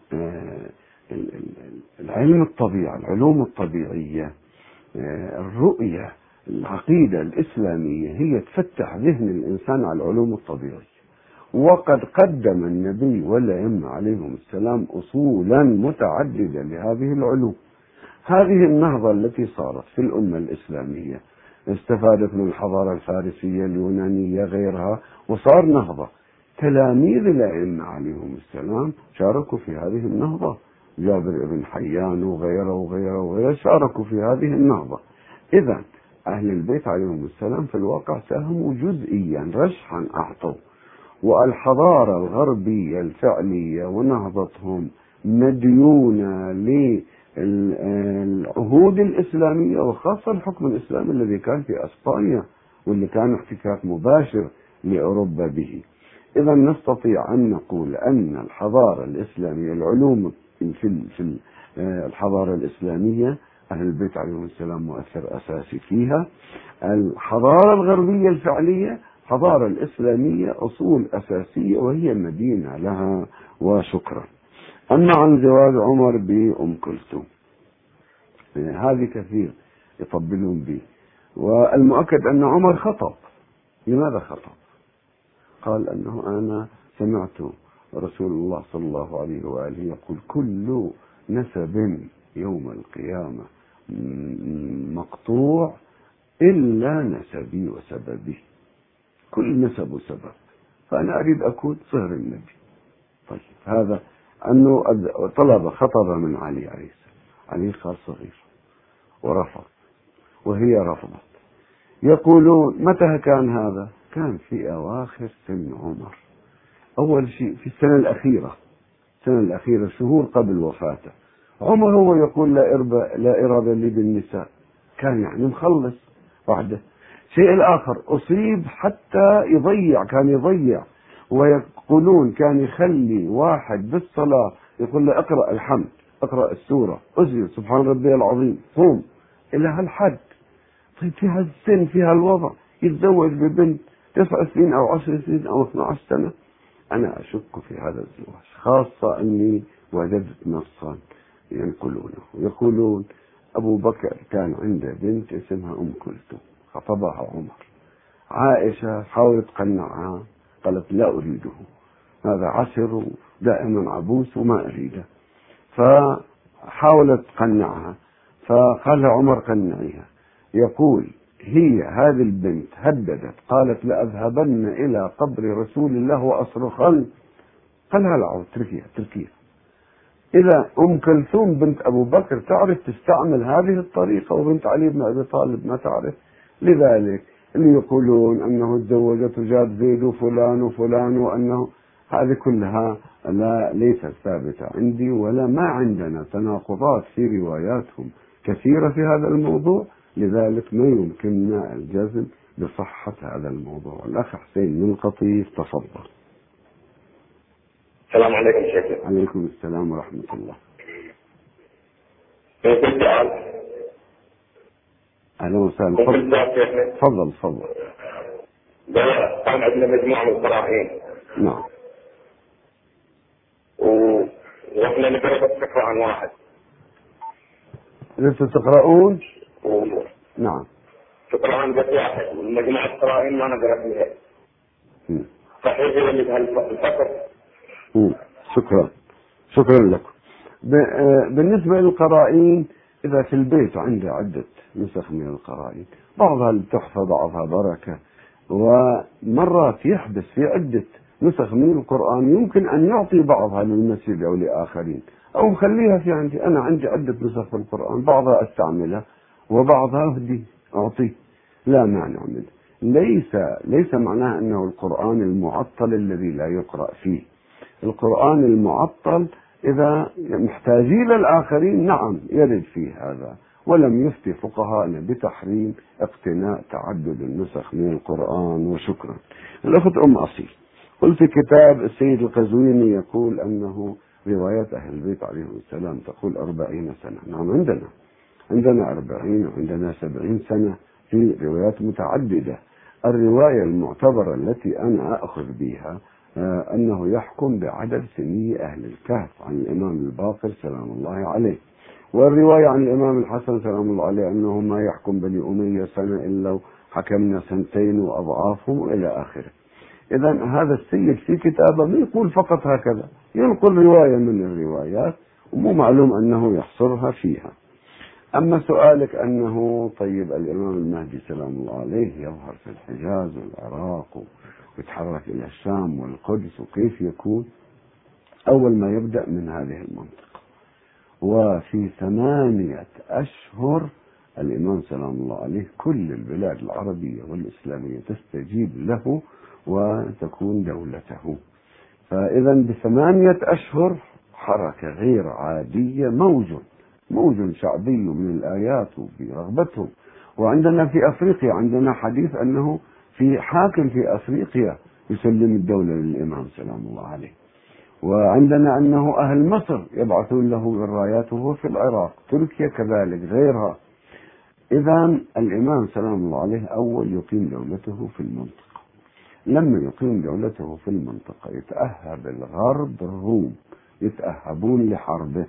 العلم الطبيعي العلوم الطبيعية الرؤية العقيدة الإسلامية هي تفتح ذهن الإنسان على العلوم الطبيعية. وقد قدم النبي والأئمة عليهم السلام أصولا متعددة لهذه العلوم. هذه النهضة التي صارت في الأمة الإسلامية استفادت من الحضارة الفارسية اليونانية غيرها، وصار نهضة. تلاميذ الأئمة عليهم السلام شاركوا في هذه النهضة، جابر بن حيان وغيره وغيره وغيره شاركوا في هذه النهضة. إذا أهل البيت عليهم السلام في الواقع ساهموا جزئيا رشحا أعطوا. والحضارة الغربية الفعلية ونهضتهم مديونة للعهود الإسلامية وخاصة الحكم الإسلامي الذي كان في أسبانيا واللي كان احتكاك مباشر لأوروبا به. إذا نستطيع أن نقول أن الحضارة الإسلامية العلوم في في الحضارة الإسلامية أهل البيت عليهم السلام مؤثر أساسي فيها. الحضارة الغربية الفعلية الحضارة الإسلامية أصول أساسية وهي مدينة لها. وشكرا. أما عن زواج عمر بأم كلثوم هذه كثير يطبلون به، والمؤكد أن عمر خطب. لماذا خطب؟ قال أنه أنا سمعت رسول الله صلى الله عليه وآله يقول كل نسب يوم القيامة مقطوع إلا نسبي وسببي، كل نسب وسبب، فأنا أريد أكون صهر النبي. طيب هذا أنه طلب خطبة من علي عليه السلام. علي قال صغير ورفض وهي رفضت. يقولون متى كان هذا؟ كان في أواخر سن عمر، أول شيء في السنة الأخيرة السنة الأخيرة شهور قبل وفاته. عمر هو يقول لا إربة لا إرادة لي بالنساء، كان يعني مخلص وحده. شيء الآخر أصيب حتى يضيع، كان يضيع، ويقولون كان يخلي واحد بالصلاة يقول له اقرأ الحمد، اقرأ السورة، اسجد سبحان ربي العظيم، صوم، إلى هالحد. طيب في هالسن في هالوضع يتزوج ببنت تسع سنين أو عشر سنين أو اثنى عشر سنة؟ أنا أشك في هذا الزواج، خاصة أني وجدت نصا ينقلونه يقولون أبو بكر كان عنده بنت اسمها أم كلثوم خطبها عمر. عائشة حاولت تقنعها قالت لا أريده، هذا عسر دائما عبوس وما أريده. فحاولت تقنعها فقال عمر قنعيها. يقول هي هذه البنت هددت قالت لأذهبن إلى قبر رسول الله وأصرخن. قالها لا تركيا تركيا. إذا أم كلثوم بنت أبو بكر تعرف تستعمل هذه الطريقة وبنت علي بن أبي طالب ما تعرف. لذلك اللي يقولون أنه تزوجت وجاب زيد وفلان وفلان وأنه هذه كلها لا ليست ثابتة عندي، ولا ما عندنا تناقضات في رواياتهم كثيرة في هذا الموضوع. لذلك ما يمكننا الجزم بصحة هذا الموضوع. الأخ حسين من القطيف تفضل. السلام عليكم شيخ. عليكم السلام ورحمة الله. كنت أعرف. أهلا وسهلا. تفضل تفضل. كان عندنا مجموعة من القراءين. نعم. وإحنا نقرأ بس عن واحد. لسه تقرؤون؟ و... نعم. تقرأون بس واحد، والمجموعة القراءين ما نقرأ فيها. صحيح يولد هالفقر؟ شكرا شكرا لكم. بالنسبة للقرائن، إذا في البيت عندي عدة نسخ من القرائن، بعضها للتحفة بعضها بركة، ومرات يحدث في عدة نسخ من القرآن يمكن أن يعطي بعضها للمسجد أو لآخرين، أو خليها في عندي. أنا عندي عدة نسخ في القرآن، بعضها أستعملها وبعضها أهدي أعطيه، لا مانع منه. ليس ليس معناه أنه القرآن المعطل الذي لا يقرأ فيه. القرآن المعطل إذا محتاجين للآخرين نعم يرد فيه هذا، ولم يفتي فقهاءنا بتحريم اقتناء تعدد النسخ من القرآن. وشكرا. الأخت أم أصيل، قلت في كتاب السيد القزويني يقول أنه روايات أهل البيت عليهم السلام تقول أربعين سنة. نعم عندنا عندنا أربعين وعندنا سبعين سنة في روايات متعددة. الرواية المعتبرة التي أنا أخذ بها آه أنه يحكم بعدد سني أهل الكهف عن الإمام الباقر سلام الله عليه، والرواية عن الإمام الحسن سلام الله عليه أنه ما يحكم بني أمية سنة إلا حكمنا سنتين وأضعافهم إلى آخره. إذا هذا السيد في كتابه ما يقول فقط هكذا، ينقل رواية من الروايات ومو معلوم أنه يحصرها فيها. أما سؤالك أنه طيب الإمام المهدي سلام الله عليه يظهر في الحجاز والعراق ويتحرك إلى الشام والقدس وكيف يكون، أول ما يبدأ من هذه المنطقة، وفي ثمانية أشهر الإمام سلام الله عليه كل البلاد العربية والإسلامية تستجيب له وتكون دولته. فإذا بثمانية أشهر حركة غير عادية، موج موج شعبي من الآيات وبرغبتهم. وعندنا في أفريقيا عندنا حديث أنه في حاكم في أفريقيا يسلم الدولة للإمام سلام الله عليه، وعندنا أنه أهل مصر يبعثون له الرايات وهو في العراق، تركيا كذلك غيرها. إذا الإمام سلام الله عليه أول يقيم دولته في المنطقة. لما يقيم دولته في المنطقة يتأهب الغرب الروم يتأهبون لحربه،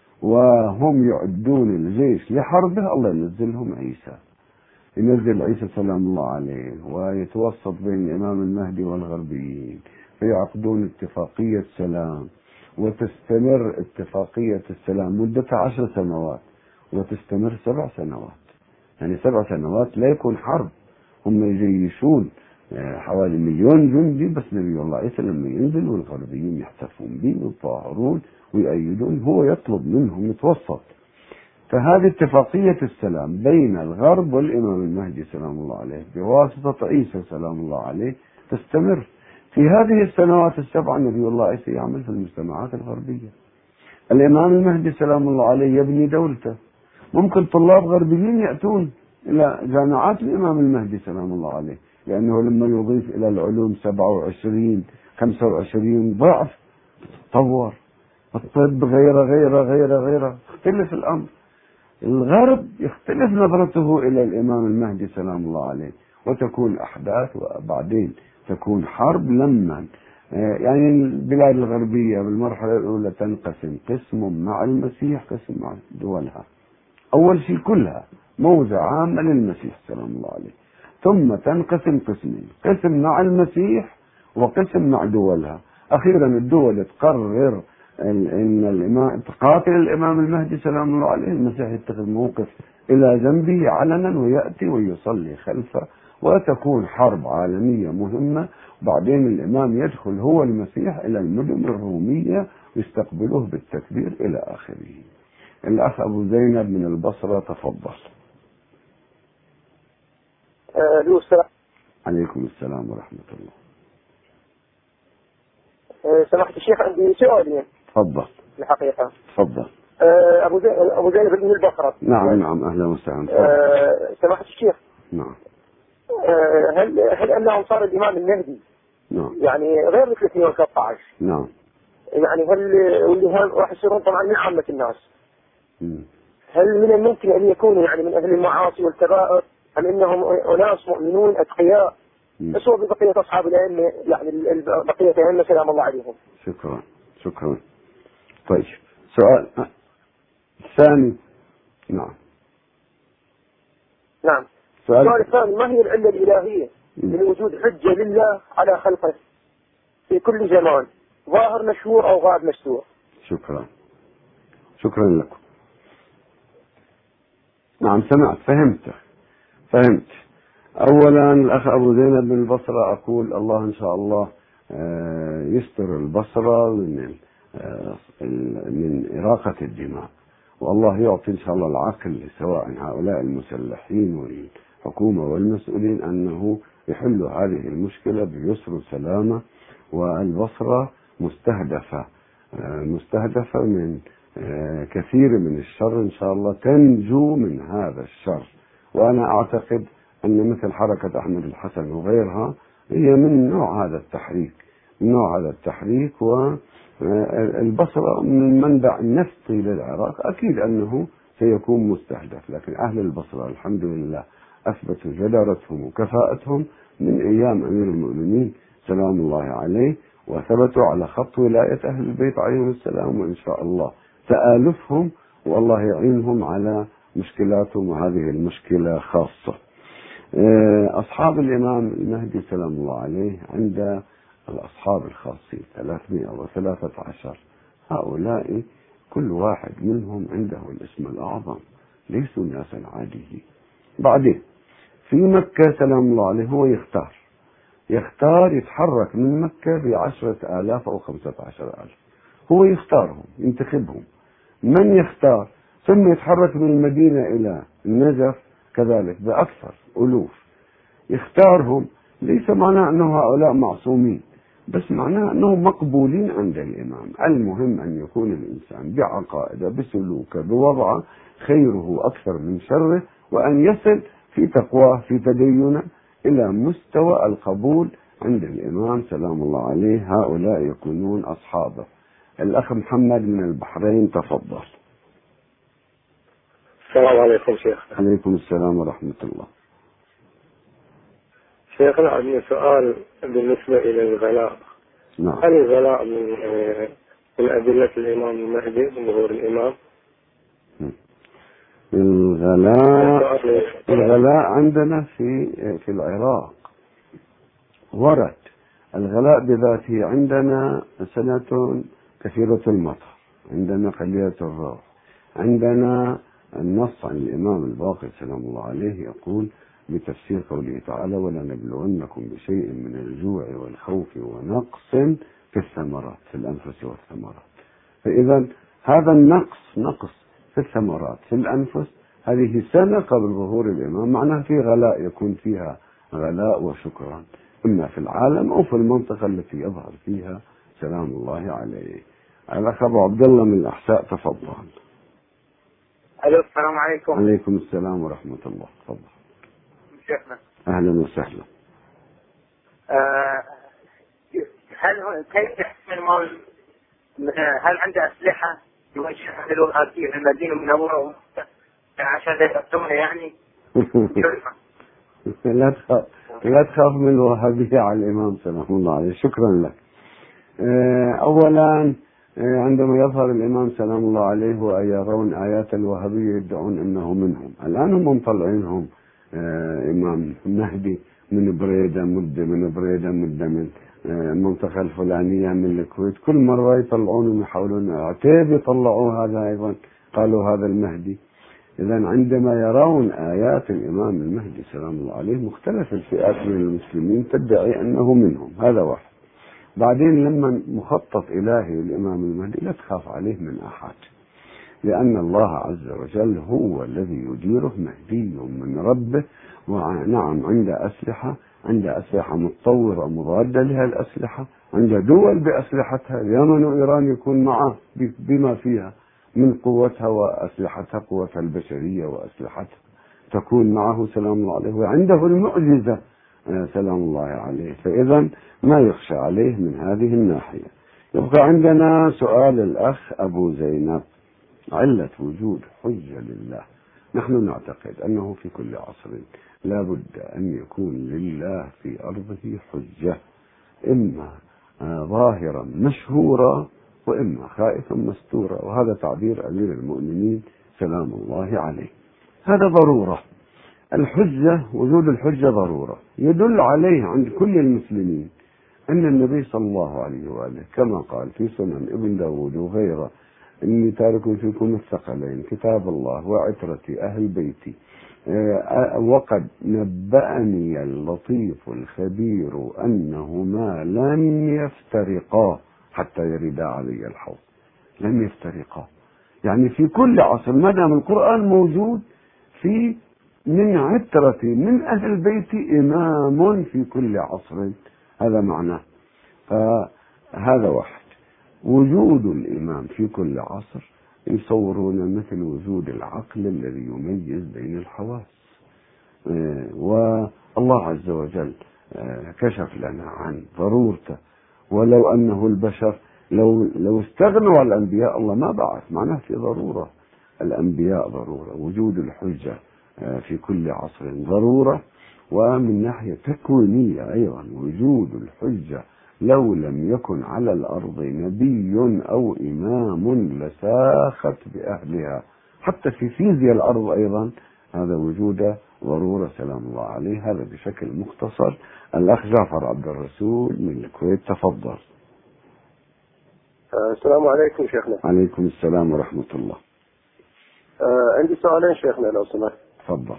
وهم يعدون الجيش لحربه. الله ينزلهم عيسى، ينزل عيسى سلام الله عليه ويتوسط بين الإمام المهدي والغربيين، فيعقدون اتفاقية سلام، وتستمر اتفاقية السلام مدتها عشر سنوات وتستمر سبع سنوات. يعني سبع سنوات لا يكون حرب. هم يجيشون حوالي مليون جندي، بس نبي الله عيسى لما ينزل والغربيين يحتفون به ويتظاهرون ويؤيدون، هو يطلب منهم يتوسط. فهذه اتفاقية السلام بين الغرب والإمام المهدي سلام الله عليه بواسطة عيسى سلام الله عليه تستمر. في هذه السنوات السبعة نبي الله عيسى يعمل في المجتمعات الغربية. الإمام المهدي سلام الله عليه يبني دولته. ممكن طلاب غربيين يأتون إلى جامعات الإمام المهدي سلام الله عليه، لأنه لما يضيف إلى العلوم سبعة وعشرين خمسة وعشرين ضعف تطور. الطب غيره غيره غيره غيره يختلف الأمر. الغرب يختلف نظرته إلى الإمام المهدي سلام الله عليه، وتكون أحداث وبعدين تكون حرب. لما يعني البلاد الغربية بالمرحلة الأولى تنقسم، قسم مع المسيح قسم مع دولها. أول شيء كلها موجة عامة للمسيح سلام الله عليه، ثم تنقسم قسمين، قسم مع المسيح وقسم مع دولها. أخيرا الدول تقرر ان الامام تقاتل الامام المهدي سلام الله عليه، المسيح يتخذ موقف الى جنبه علنا وياتي ويصلي خلفه، وتكون حرب عالميه مهمه. بعدين الامام يدخل هو المسيح الى المدن الروميه ويستقبله بالتكبير الى اخره. الاخ ابو زينب من البصره تفضل. الو السلام عليكم السلام ورحمه الله. سماحة الشيخ عندي سؤالين. تفضل. الحقيقة. تفضل. أبو زينب أبو زينب من البصرة. نعم نعم أهلا وسهلا. سماحة الشيخ. نعم. هل هل أنه صار الإمام المهدي؟ نعم. يعني غير مثل اثنين وثلاثة عشر. نعم. يعني هل واللي هم راح يصيرون طبعا من عامة الناس. م. هل من الممكن أن يكونوا يعني من أهل المعاصي والكبائر، أم إنهم أناس مؤمنون أتقياء؟ بس هو ببقية أصحاب الأئمة، يعني بقية الأئمة سلام الله عليهم. شكرا شكرا. طيب سؤال ثاني. نعم نعم. السؤال الثاني، ما هي العلة الإلهية من وجود حجة لله على خلقه في كل زمان، ظاهر مشهور أو غائب مستور. شكرا شكرا لكم. نعم سمعت، فهمت فهمت. أولا الأخ أبو زينب من البصرة، أقول الله إن شاء الله يستر البصرة من من إراقة الدماء، والله يعطي إن شاء الله العقل سواء هؤلاء المسلحين والحكومة والمسؤولين أنه يحلوا هذه المشكلة بيسر وسلامة. والبصرة مستهدفة مستهدفة من كثير من الشر، إن شاء الله تنجو من هذا الشر. وأنا أعتقد أن مثل حركة أحمد الحسن وغيرها هي من نوع هذا التحريك من نوع هذا التحريك والبصرة من منبع نفطي للعراق، أكيد أنه سيكون مستهدف. لكن أهل البصرة الحمد لله أثبتوا جدارتهم وكفاءتهم من أيام أمير المؤمنين سلام الله عليه، وثبتوا على خط ولاية أهل البيت عليهم السلام، وإن شاء الله تآلفهم والله يعينهم على مشكلاتهم، وهذه المشكلة خاصة. أصحاب الإمام المهدي سلام الله عليه عند الأصحاب الخاصين ثلاثمائة وثلاثة عشر، هؤلاء كل واحد منهم عنده الاسم الأعظم، ليسوا ناسا عاديين. بعدين في مكة سلام الله عليه هو يختار يختار يتحرك من مكة بعشرة آلاف أو خمسة عشر ألف، هو يختارهم ينتخبهم من يختار، ثم يتحرك من المدينة إلى النجف كذلك بأكثر ألوف يختارهم. ليس معناه أنه هؤلاء معصومين، بس معناه أنهم مقبولين عند الإمام. المهم أن يكون الإنسان بعقائده بسلوكه بوضعه خيره أكثر من شره، وأن يصل في تقواه في تدينه إلى مستوى القبول عند الإمام سلام الله عليه. هؤلاء يكونون أصحابه. الأخ محمد من البحرين تفضل. السلام عليكم شيخ. عليكم السلام ورحمة الله. شيخنا عندي سؤال بالنسبة إلى الغلاء. نعم. هل الغلاء من من أدلة الإمام المهدي ظهور الإمام؟ الغلاء الغلاء عندنا في في العراق ورد الغلاء بذاته. عندنا سنة كثيرة المطر، عندنا قليلة الروح، عندنا النص عن الإمام الباقر سلام الله عليه يقول بتفسير قوله تعالى ولنبلونكم بشيء من الجوع والخوف ونقص في الثمرات في الأنفس والثمرات. فإذا هذا النقص نقص في الثمرات في الأنفس، هذه سنة قبل ظهور الإمام، معناها في غلاء يكون فيها غلاء وشكرا، إما في العالم أو في المنطقة التي يظهر فيها سلام الله عليه. الأخ أبو عبد الله من الأحساء تفضل. ألو السلام عليكم. عليكم السلام ورحمة الله. تفضل شيخنا. أهلا وسهلا. أه هل كيف يحسن المال؟ هل عنده أسلحة يوجهها للوهابية في المدينة المنورة عشان يقتلونه يعني؟ لا تخاف لا تخاف من الوهابية على الإمام سلام الله عليه. شكرا لك. أولا عندما يظهر الإمام سلام الله عليه ويرون آيات الوهابية يدعون أنه منهم. الآن هم مطلعينهم إمام مهدي من بريدة مدة من بريدة مدة من المنطقة الفلانية من الكويت، كل مرة يطلعون ويحاولون عتيب يطلعوا هذا أيضا قالوا هذا المهدي. إذا عندما يرون آيات الإمام المهدي سلام الله عليه مختلف الفئات من المسلمين تدعي أنه منهم. هذا واحد. بعدين لما مخطط إلهي الإمام المهدي لا تخاف عليه من أحد، لأن الله عز وجل هو الذي يديره، مهدي من ربه. ونعم عند أسلحة عند أسلحة متطورة مضادة لها الأسلحة، عند دول بأسلحتها، اليمن وإيران يكون معه بما فيها من قوتها وأسلحتها قوتها البشرية وأسلحتها تكون معه سلام الله عليه، وعنده المعجزة سلام الله عليه. فإذا ما يخشى عليه من هذه الناحية. يبقى عندنا سؤال الأخ أبو زينب، علة وجود حجة لله. نحن نعتقد أنه في كل عصر لا بد أن يكون لله في أرضه حجة، إما ظاهرا مشهورا وإما خائفا مستورا، وهذا تعبير أمير المؤمنين سلام الله عليه. هذا ضرورة. الحجة، وجود الحجة ضرورة، يدل عليه عند كل المسلمين أن النبي صلى الله عليه وآله كما قال في سنن ابن داود وغيره: إني تارك فيكم الثقلين كتاب الله وعترتي أهل بيتي، وقد نبأني اللطيف الخبير أنهما لن يفترقا حتى يردا علي الحوض. لن يفترقا، يعني في كل عصر ما دام القرآن موجود، في من عترتي من أهل بيتي إمام في كل عصر، هذا معناه. فهذا واحد. وجود الإمام في كل عصر يصورون مثل وجود العقل الذي يميز بين الحواس، والله عز وجل كشف لنا عن ضرورته. ولو أنه البشر لو لو استغنوا عن الأنبياء الله ما بعث، معناه في ضرورة. الأنبياء ضرورة، وجود الحجة في كل عصر ضرورة. ومن ناحية تكوينية أيضا وجود الحجة، لو لم يكن على الأرض نبي أو إمام لساخت بأهلها، حتى في فيزياء الأرض أيضا هذا وجود ضرورة سلام الله عليه. هذا بشكل مختصر. الأخ جعفر عبد الرسول من الكويت، تفضل. السلام عليكم شيخنا. عليكم السلام ورحمة الله. آه عندي سؤالين شيخنا لو سمحت. تفضل.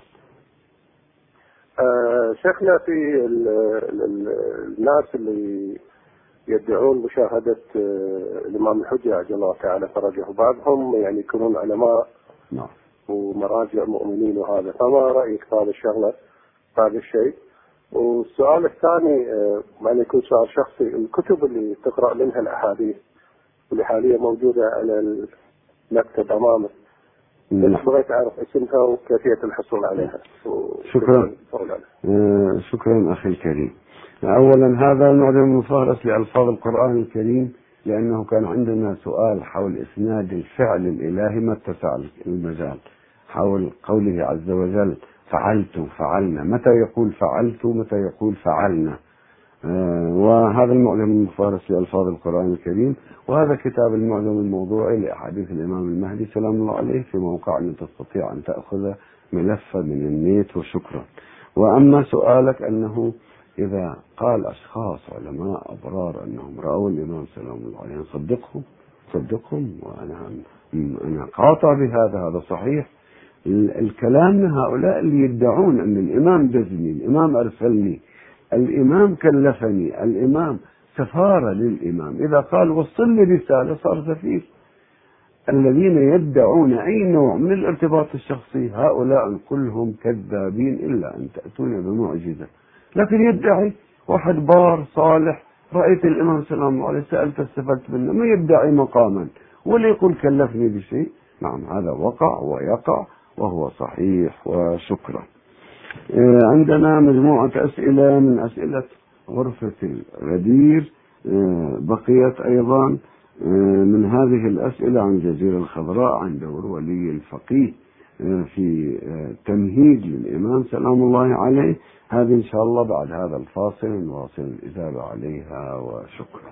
آه شيخنا في ال ال الناس اللي يدعون مشاهدة آه الإمام الحجة عجل الله تعالى فرجه، بعضهم يعني يكونون علماء نعم ومراجع مؤمنين وهذا، فما رأيك في هذا الشغلة هذا الشيء؟ والسؤال الثاني آه يعني يكون سؤال شخصي، الكتب اللي تقرأ منها الأحاديث واللي حاليا موجودة على المكتب أمامك، بغيت أعرف اسمها وكيفية الحصول عليها. شكرا. آه شكرا أخي الكريم. أولا هذا المعجم المفهرس لألفاظ القرآن الكريم، لأنه كان عندنا سؤال حول إسناد الفعل الإلهي ما اتسع المجال، حول قوله عز وجل فعلت فعلنا، متى يقول فعلت متى يقول فعلنا. آه وهذا المعجم المفهرس لألفاظ القرآن الكريم، وهذا كتاب المعجم الموضوعي لأحاديث الإمام المهدي سلام الله عليه في موقع أن تستطيع أن تأخذ ملفا من النيت، وشكرا. وأما سؤالك أنه إذا قال أشخاص علماء أبرار أنهم رأوا الإمام سلام الله عليه صدقهم صدقهم وأنا أنا قاطع بهذا، هذا صحيح. الكلام من هؤلاء اللي يدعون أن الإمام دزني، الإمام أرسلني، الإمام كلفني، الإمام سفارة للإمام، إذا قال وصل لي رسالة صار سفير. الذين يدعون أي نوع من الارتباط الشخصي هؤلاء كلهم كذابين، إلا أن تأتون بمعجزة. لكن يدعي واحد بار صالح رأيت الإمام سلام الله عليه سألت استفدت منه، ما يدعي مقاما ولا يقول كلفني بشيء. نعم هذا وقع ويقع وهو صحيح، وشكرا. عندنا مجموعة أسئلة من أسئلة غرفة الغدير، بقيت أيضا من هذه الأسئلة عن الجزيرة الخضراء، عن دور ولي الفقيه في تمهيد للإمام سلام الله عليه. هذه إن شاء الله بعد هذا الفاصل نواصل الإجابة عليها، وشكرا.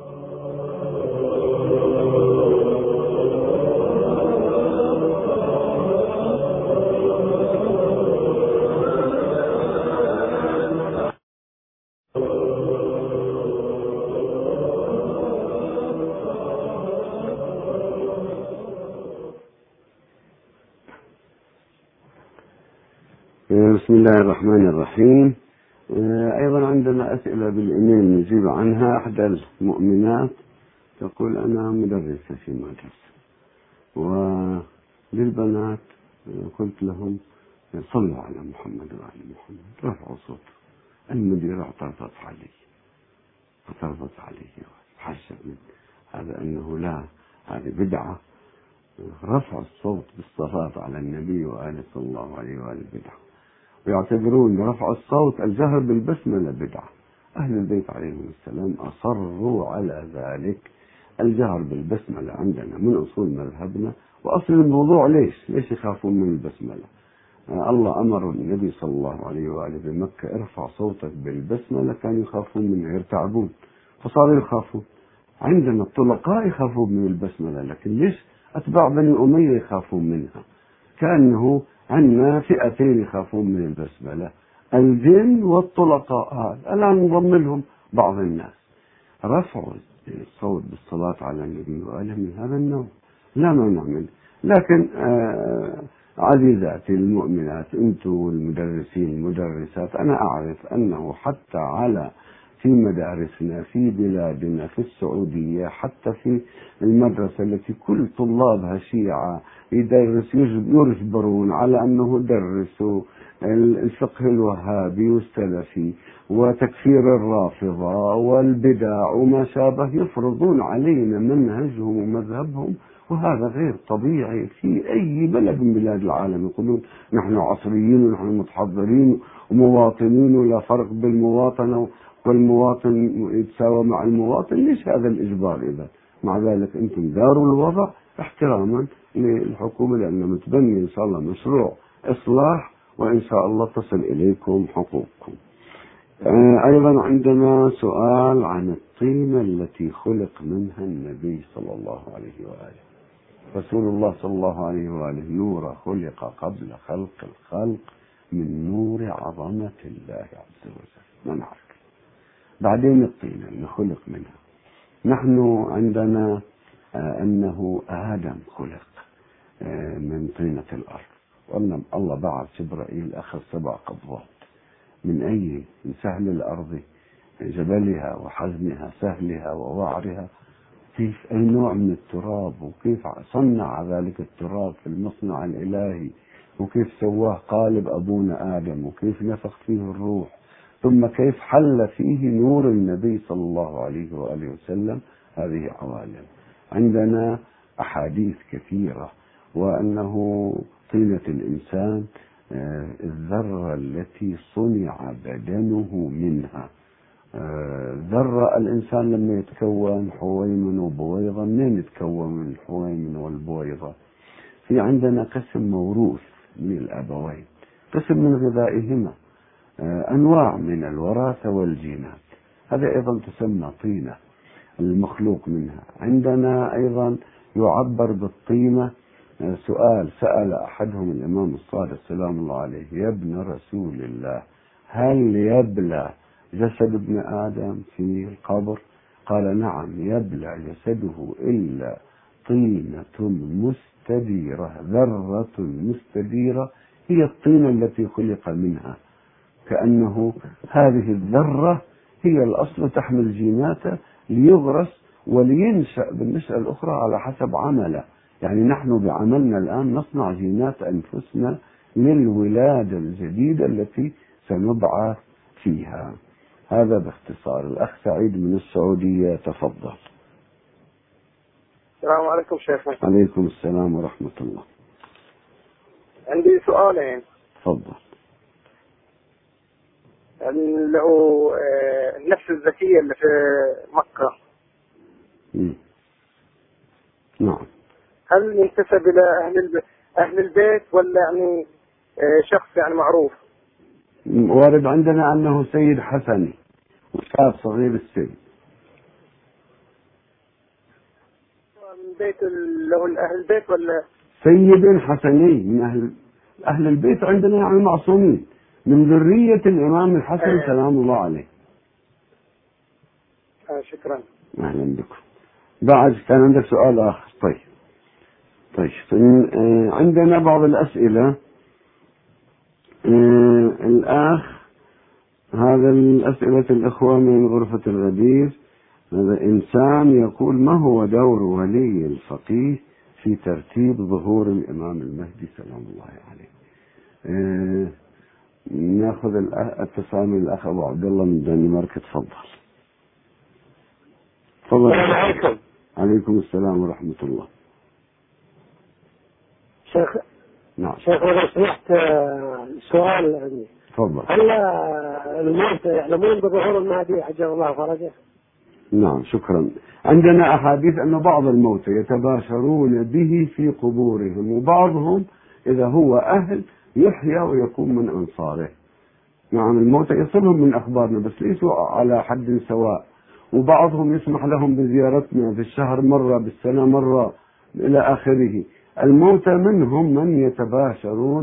بسم الله الرحمن الرحيم. أيضا عندنا أسئلة بالإيميل نجيب عنها. إحدى المؤمنات تقول أنا مدرسة في مدرسة، وللبنات قلت لهم صلوا على محمد وعلى محمد، رفعوا صوت. المديرة اعترضت علي اعترضت علي حاشا من هذا أنه لا، هذه بدعة. رفع الصوت بالصلاة على النبي وآله صلى الله عليه وآله بدعة، ويعتبرون رفع الصوت الجهر بالبسملة بدعة. أهل البيت عليهم السلام أصروا على ذلك. الجهر بالبسملة عندنا من أصول مذهبنا، وأصل الموضوع ليش ليش يخافون من البسملة؟ آه الله أمر النبي صلى الله عليه وآله بمكة ارفع صوتك بالبسملة، كانوا يخافون منها يرتعبون، فصاروا يخافون. عندنا الطلقاء يخافون من البسملة، لكن ليش أتباع بني أمية يخافون منها؟ كأنه عندنا فئتين يخافون من البسملة، الجن والطلقاء. الآن نضم لهم بعض الناس رفعوا الصوت بالصلاة على النبي وآله من هذا النوع، لا مانع منه. لكن آه عزيزاتي المؤمنات، أنتم المدرسين المدرسات، أنا أعرف أنه حتى على في مدارسنا في بلادنا في السعودية، حتى في المدرسة التي كل طلابها شيعة يدرس يجبرون على أنه يدرسوا الفقه الوهابي والسلفي وتكفير الرافضة والبدع وما شابه، يفرضون علينا منهجهم ومذهبهم، وهذا غير طبيعي في أي بلد من بلاد العالم. يقولون نحن عصريين ونحن متحضرين ومواطنين ولا فرق بالمواطنة والمواطن يتساوى مع المواطن. ليش هذا الإجبار إذا؟ مع ذلك أنتم داروا الوضع احتراما للحكومة، لأنه متبني إن شاء الله مشروع إصلاح، وإن شاء الله تصل إليكم حقوقكم. أيضا عندنا سؤال عن الطينة التي خلق منها النبي صلى الله عليه وآله. رسول الله صلى الله عليه وآله نور خلق قبل خلق الخلق من نور عظمة الله عز وجل، ما نعرف. بعدين الطينة اللي خلق منها، نحن عندنا آه أنه آدم خلق آه من طينة الأرض، وأن الله بعث جبرائيل أخذ سبع قبضات من أي من سهل الأرض جبلها وحزمها سهلها ووعرها، كيف أي نوع من التراب، وكيف صنع ذلك التراب في المصنع الإلهي، وكيف سواه قالب أبونا آدم، وكيف نفخ فيه الروح، ثم كيف حل فيه نور النبي صلى الله عليه وآله وسلم. هذه عوالم. عندنا أحاديث كثيرة، وأنه طينة الإنسان الذرة التي صنع بدنه منها. ذرة الإنسان لما يتكون حويمن وبويضة، منين يتكون من الحويمن والبويضة؟ في عندنا قسم موروث من الأبوين، قسم من غذائهما، أنواع من الوراثة والجينات، هذا أيضا تسمى طينة المخلوق منها. عندنا أيضا يعبر بالطينة، سؤال سأل أحدهم الإمام الصادق سلام الله عليه: يا ابن رسول الله، هل يبلى جسد ابن آدم في القبر؟ قال: نعم، يبلى جسده إلا طينة مستديرة، ذرة مستديرة هي الطينة التي خلق منها، كأنه هذه الذرة هي الأصل، تحمل جيناته ليغرس ولينشأ بالنشأة الأخرى على حسب عمله. يعني نحن بعملنا الآن نصنع جينات أنفسنا للولادة الجديدة التي سنبعث فيها. هذا باختصار. الأخ سعيد من السعودية، تفضل. السلام عليكم شيخنا. عليكم السلام ورحمة الله. عندي سؤالين. تفضل. اللي هو النفس الزكية اللي في مكة. م. نعم. هل ينتسب إلى أهل البيت أهل البيت ولا يعني شخص يعني معروف؟ وارد عندنا أنه سيد حسني وشاب صغير السن. من بيت اللي هو أهل البيت ولا سيد حسني من أهل أهل البيت؟ عندنا يعني معصومين من ذرية الإمام الحسن آه. سلام الله عليه. آه شكرا. أهلا بكم. بعد كان عندك سؤال آخر؟ طيب طيب عندنا بعض الأسئلة. الأخ هذا الأسئلة الإخوة من غرفة الغدير، هذا إنسان يقول: ما هو دور ولي الفقيه في ترتيب ظهور الإمام المهدي سلام الله عليه؟ اه ناخذ الاتصال من الأخ أبو عبد الله من دنمارك، تفضل. تفضل. السلام عليكم. عليكم السلام ورحمة الله. شيخ. نعم. شيخ لو سمحت سؤال عندي. تفضل. هل الموتى يعلمون بظهور المهدي عجل الله فرجه؟ نعم شكرا. عندنا أحاديث أن بعض الموتى يتباشرون به في قبورهم، وبعضهم إذا هو أهل يحيى ويكون من أنصاره. نعم الموتى يصلهم من أخبارنا بس ليسوا على حد سواء، وبعضهم يسمح لهم بزيارتنا في الشهر مرة، بالسنة مرة، إلى آخره. الموتى منهم من يتباشرون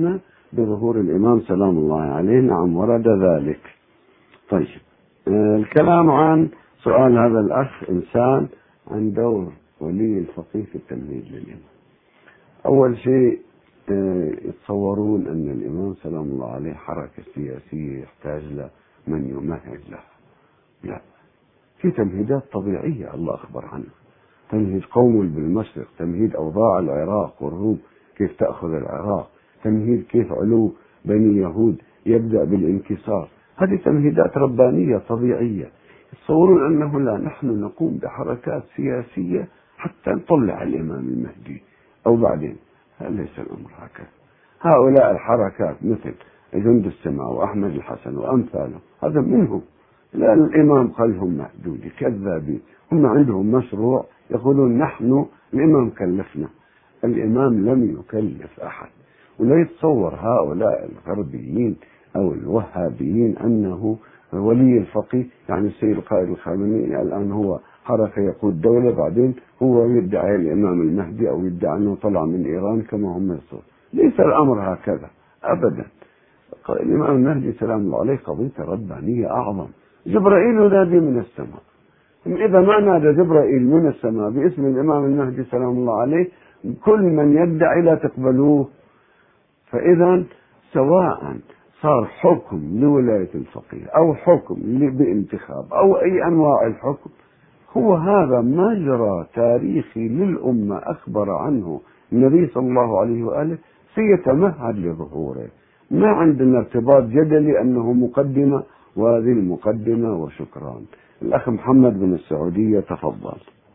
بظهور الإمام سلام الله عليه. نعم ورد ذلك. طيب آه الكلام عن سؤال هذا الأخ إنسان عن دور ولي الفقيه في التمهيد للإمام. أول شيء آه يتصورون أن الإمام سلام الله عليه حركة سياسية يحتاج لمن يمهد له. لا، في تمهيدات طبيعية الله أخبر عنها، تمهيد قوم بالمشرق، تمهيد أوضاع العراق والروم كيف تأخذ العراق، تمهيد كيف علو بني يهود يبدأ بالانكسار. هذه تمهيدات ربانية طبيعية. يتصورون أنه لا، نحن نقوم بحركات سياسية حتى نطلع الإمام المهدي أو بعدين. ليس الأمر هكذا. هؤلاء الحركات مثل جند السماء وأحمد الحسن وأمثاله هذا منهم. لا، الإمام قال هم مهدود كذابين. هم عندهم مشروع يقولون نحن الإمام كلفنا. الإمام لم يكلف أحد. ولا يتصور هؤلاء الغربيين أو الوهابيين أنه ولي الفقيه، يعني السيد القائد الخامنئي الآن هو حركة يقود دولة، بعدين هو يدعي الإمام المهدي أو يدعي أنه طلع من إيران كما هم يصور. ليس الأمر هكذا أبدا. الإمام المهدي سلام الله عليه قضية ربانية أعظم. جبرائيل ينادي من السماء. إذا ما نادى جبرائيل من السماء باسم الإمام المهدي سلام الله عليه كل من يدعي لا تقبلوه. فإذا سواء صار حكم لولاية الفقيه أو حكم بانتخاب أو أي أنواع الحكم، هو هذا مجرى تاريخي للأمة أخبر عنه النبي صلى الله عليه وآله، سيتمهد لظهوره. ما عندنا ارتباط جدلي أنه مقدمة وهذه المقدمة وشكرا. الأخ محمد من السعودية تفضل.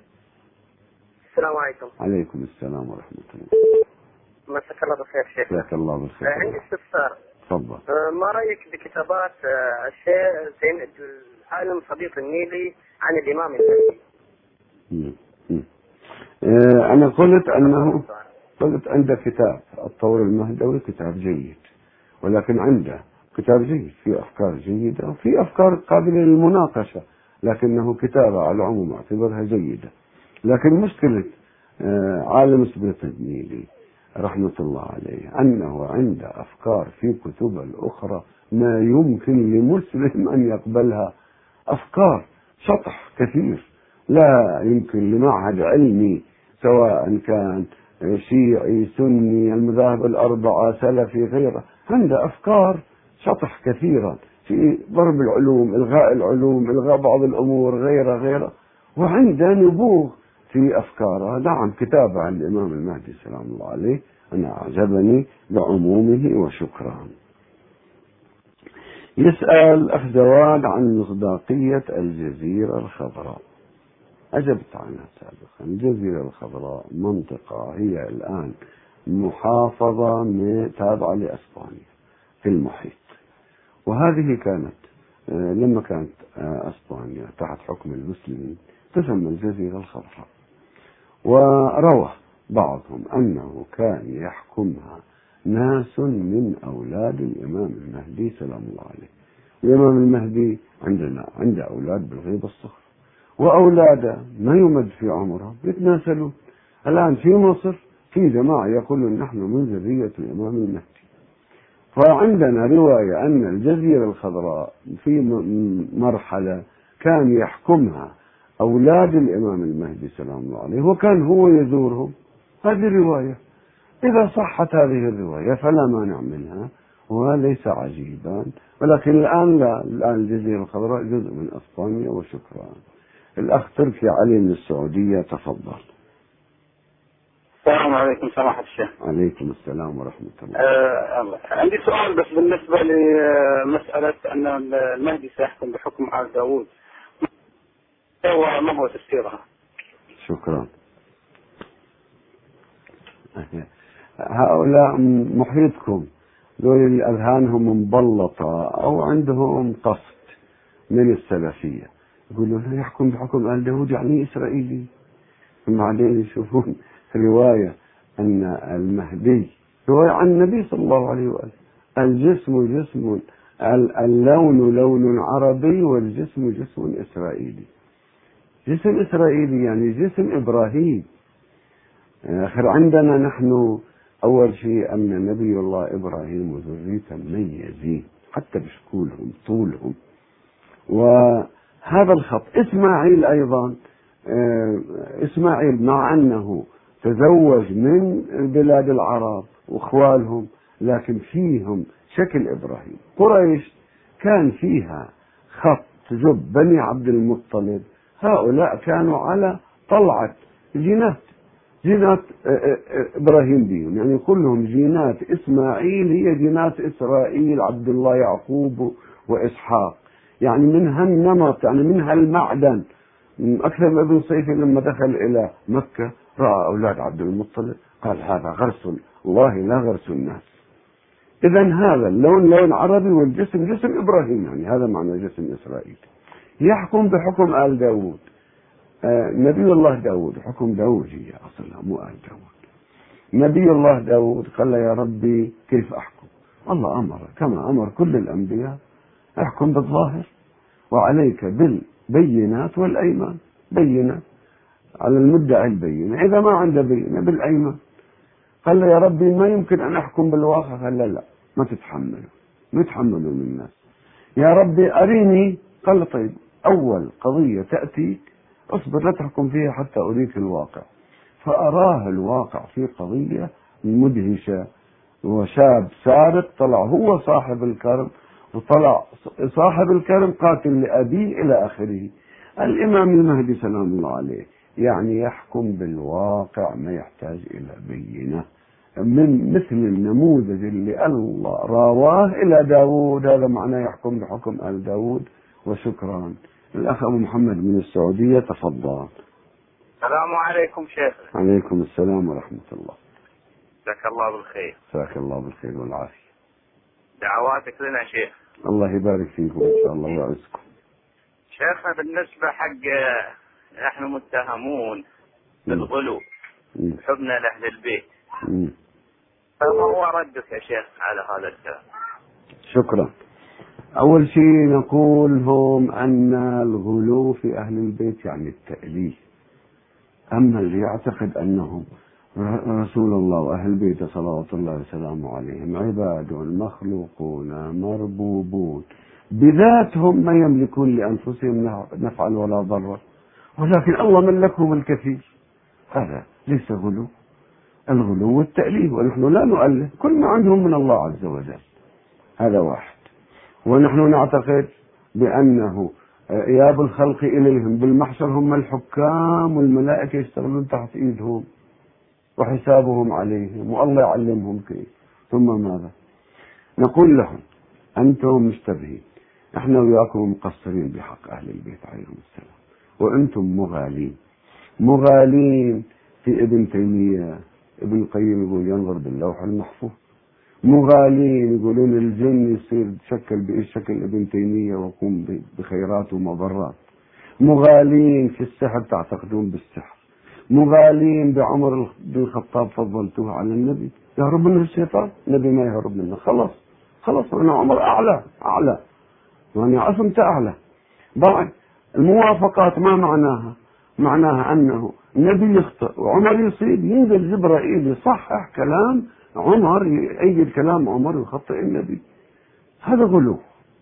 السلام عليكم. عليكم السلام ورحمة الله. مساك الله بالخير شيخ. مساك الله بالخير. عندي استفسار. تفضل. ما رأيك بكتابات الشيخ زين العالم صديق النيلي عن الإمام المهدي؟ أنا قلت أنه قلت عنده كتاب الطور المهدوي كتاب جيد، ولكن عنده كتاب جيد فيه أفكار جيدة وفي أفكار قابلة للمناقشة، لكنه كتابة على العموم أعتبرها جيدة. لكن مشكلة عالم صديق النيلي رحمة الله عليه أنه عنده أفكار في كتب الأخرى ما يمكن لمسلم أن يقبلها، أفكار شطح كثير لا يمكن لمعهد علمي سواء كان شيعي سني المذاهب الأربعة سلفي غيره، عنده أفكار شطح كثيرا في ضرب العلوم، إلغاء العلوم، إلغاء بعض الأمور غيره غيره، وعنده نبوغ في أفكاره. نعم كتابه عن الإمام المهدي سلام الله عليه أنا أعجبني بعمومه وشكرا. يسأل أخ زواد عن مصداقية الجزيرة الخضراء. أجبت عنها سابقا. الجزيرة الخضراء منطقة هي الآن محافظة تابعة لأسبانيا في المحيط، وهذه كانت لما كانت أسبانيا تحت حكم المسلمين تسمى الجزيرة الخضراء. وروى بعضهم أنه كان يحكمها ناس من أولاد الإمام المهدي سلام الله عليه. الإمام المهدي عندنا عنده أولاد بالغيب الصخر، وأولاده ما يمد في عمرهم يتناسلون. الآن في مصر في جماعة يقولون نحن من ذرية الإمام المهدي. فعندنا رواية أن الجزيرة الخضراء في مرحلة كان يحكمها أولاد الإمام المهدي سلام الله عليه وكان هو يزورهم. هذه رواية، إذا صحت هذه الرواية فلا مانع منها وليس عجيبا، ولكن الآن لا، الآن الجزيرة الخضراء جزء من أسبانيا وشكرا. الأخ تركي علي من السعودية تفضل. السلام عليكم سماحة الشيخ. عليكم السلام ورحمة الله. آه عندي سؤال بس بالنسبة لمسألة أن المهدي سيحكم بحكم آل داود، ما هو تفسيرها؟ شكرا. هؤلاء محيطكم دول أذهانهم مبلطة أو عندهم قصد من السلفية، يقولون يحكم بحكم آل داود يعني إسرائيلي. بعدين يشوفون رواية أن المهدي رواية عن النبي صلى الله عليه وآله الجسم جسم اللون لون عربي والجسم جسم إسرائيلي. جسم إسرائيلي يعني جسم إبراهيم. آخر عندنا نحن أول شيء أن نبي الله إبراهيم وذريته مميزين حتى بشكولهم طولهم. وهذا الخط إسماعيل أيضا، إسماعيل مع أنه تزوج من بلاد العرب وإخوالهم لكن فيهم شكل إبراهيم. قريش كان فيها خط جب بني عبد المطلب، هؤلاء كانوا على طلعة جينات جينات إبراهيم بيهم، يعني كلهم جينات إسماعيل هي جينات إسرائيل عبد الله يعقوب وإسحاق، يعني من هالنمط، يعني من هالمعدن. أكثر من ابن صيفي لما دخل إلى مكة رأى أولاد عبد المطلب قال هذا غرس الله لا غرس الناس. إذا هذا اللون لون عربي والجسم جسم إبراهيم، يعني هذا معنى جسم إسرائيل. يحكم بحكم آل داود. آه نبي الله داود حكم داودية أصلا مو آل داود. نبي الله داود قال يا ربي كيف أحكم؟ الله أمر كما أمر كل الأنبياء احكم بالظاهر وعليك بالبينات والأيمان. بينة على المدعي البينة، إذا ما عنده بينة بالأيمان. قال يا ربي ما يمكن أن أحكم بالواقع. قال لا لا ما تتحملوا ما تتحملوا من الناس. يا ربي أريني. قال طيب أول قضية تأتي اصبر لا تحكم فيها حتى أريك الواقع. فأراه الواقع في قضية مدهشة، وشاب سارق طلع هو صاحب الكرم، وطلع صاحب الكرم قاتل لأبيه إلى آخره. الإمام المهدي سلام الله عليه يعني يحكم بالواقع ما يحتاج إلى بينة، من مثل النموذج اللي الله راواه إلى داود. هذا معناه يحكم بحكم آل داود. وشكرا. الأخ أبو محمد من السعودية تفضل. السلام عليكم شيخ. عليكم السلام ورحمة الله. جزاك الله بالخير. جزاك الله بالخير والعافية. دعواتك لنا شيخ. الله يبارك فيكم إن شاء الله ويعزكم. شيخنا بالنسبة حق نحن متهمون بالغلو حبنا لأهل البيت، مم. فما هو ردك يا شيخ على هذا الكلام؟ شكرا. أول شيء نقول لهم أن الغلو في أهل البيت يعني التأليه. أما اللي يعتقد أنهم رسول الله وأهل بيته صلوات الله وسلامه عليهم عباد مخلوقون مربوبون بذاتهم ما يملكون لأنفسهم نفعا ولا ضرا، ولكن الله ملكهم الكثير، هذا ليس غلو. الغلو والتأليه، ونحن لا نؤله، كل ما عندهم من الله عز وجل. هذا واحد. ونحن نعتقد بأنه إياب الخلق إليهم بالمحشر هم الحكام، والملائكة يشتغلون تحت إيدهم وحسابهم عليهم، والله يعلمهم كيف. ثم ماذا؟ نقول لهم أنتم مشتبهين، احنا وياكم مقصرين بحق أهل البيت عليهم السلام، وأنتم مغالين مغالين في ابن تيمية. ابن القيم يقول ينظر باللوح المحفوظ. مغالين يقولون الجن يصير تشكل بإيش شكل ابن تيمية ويقوم بخيرات ومضرات. مغالين في السحر، تعتقدون بالسحر. مغالين بعمر بن الخطاب فضلتوه على النبي. يهرب منه الشيطان؟ النبي ما يهرب منه. خلاص خلاص أنا عمر أعلى أعلى وأنا عصمت أعلى. بعد الموافقات ما معناها؟ معناها أنه النبي يخطئ وعمر يصيب، ينزل جبرائيل يصحح كلام عمر، يأيد كلام عمر ويخطئ النبي. هذا غلو.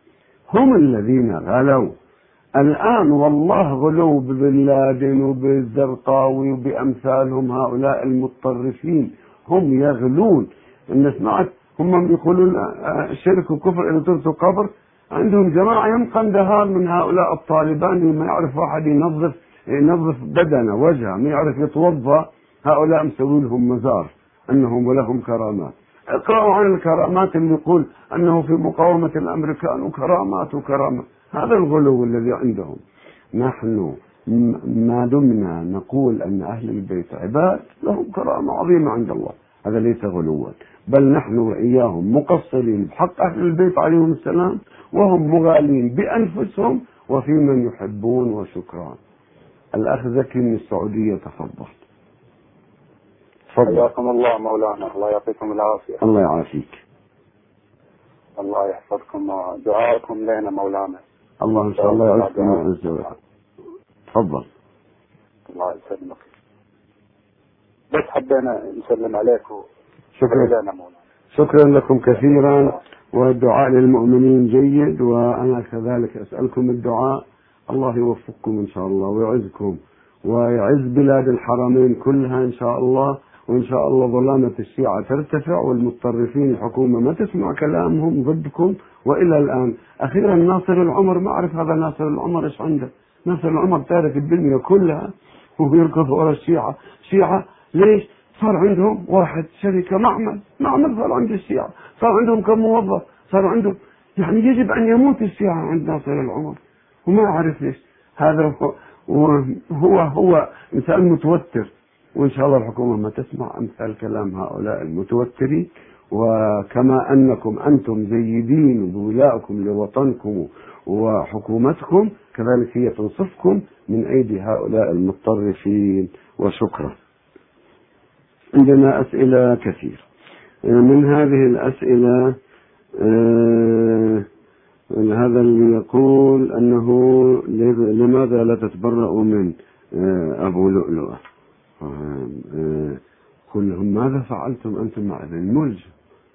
هم الذين غلوا الآن، والله غلو ببن لادن وبالزرقاوي وبأمثالهم هؤلاء المتطرفين، هم يغلون. الناس سمعت هم يقولون شرك وكفر إذا تركوا قبر. عندهم جماعة يمقن دهار من هؤلاء الطالبان اللي ما يعرف واحد ينظف ينظف بدنه وجهه، ما يعرف يتوضا، هؤلاء مسوي لهم مزار أنهم ولهم كرامات. اقرأوا عن الكرامات اللي يقول أنه في مقاومة الأمريكان وكرامات وكرامات. هذا الغلو الذي عندهم. نحن ما دمنا نقول أن أهل البيت عباد لهم كرامة عظيمة عند الله، هذا ليس غلوا، بل نحن وإياهم مقصرين بحق أهل البيت عليهم السلام، وهم مغالين بأنفسهم وفي من يحبون. وشكرا. الأخ زكي من السعودية تفضل. تفضل. حياكم الله مولانا، الله يعطيكم العافية. الله يعافيك. الله يحفظكم ودعاءكم لنا مولانا. الله إن شاء الله يعزكم ويعز وجل. تفضل. الله يسلمك. بس حبينا نسلم عليك شكرا شكرا لكم كثيرا، والدعاء للمؤمنين جيد، وأنا كذلك أسألكم الدعاء. الله يوفقكم إن شاء الله ويعزكم ويعز بلاد الحرمين كلها إن شاء الله، وإن شاء الله ظلامة الشيعة ترتفع والمتطرفين الحكومة ما تسمع كلامهم ضدكم. وإلى الآن أخيرا ناصر العمر، ما أعرف هذا ناصر العمر إيش عنده. ناصر العمر تارك الدنيا كلها وهو يركض ورا الشيعة. شيعة ليش؟ صار عندهم واحد شركة معمل معمل صار عند الشيعة، صار عندهم كم موظف، صار عندهم، يعني يجب أن يموت الشيعة عند ناصر العمر وما أعرف ليش. هذا هو هو, هو إنسان متوتر، وإن شاء الله الحكومة ما تسمع أمثال كلام هؤلاء المتوترين. وكما أنكم أنتم زيدين بولائكم لوطنكم وحكومتكم، كذلك هي تنصفكم من أيدي هؤلاء المتطرفين. وشكرا. عندنا أسئلة كثير. من هذه الأسئلة آه هذا اللي يقول أنه لماذا لا تتبرأوا من آه أبو لؤلؤة؟ آه كلهم ماذا فعلتم أنتم مع ابن الملجم؟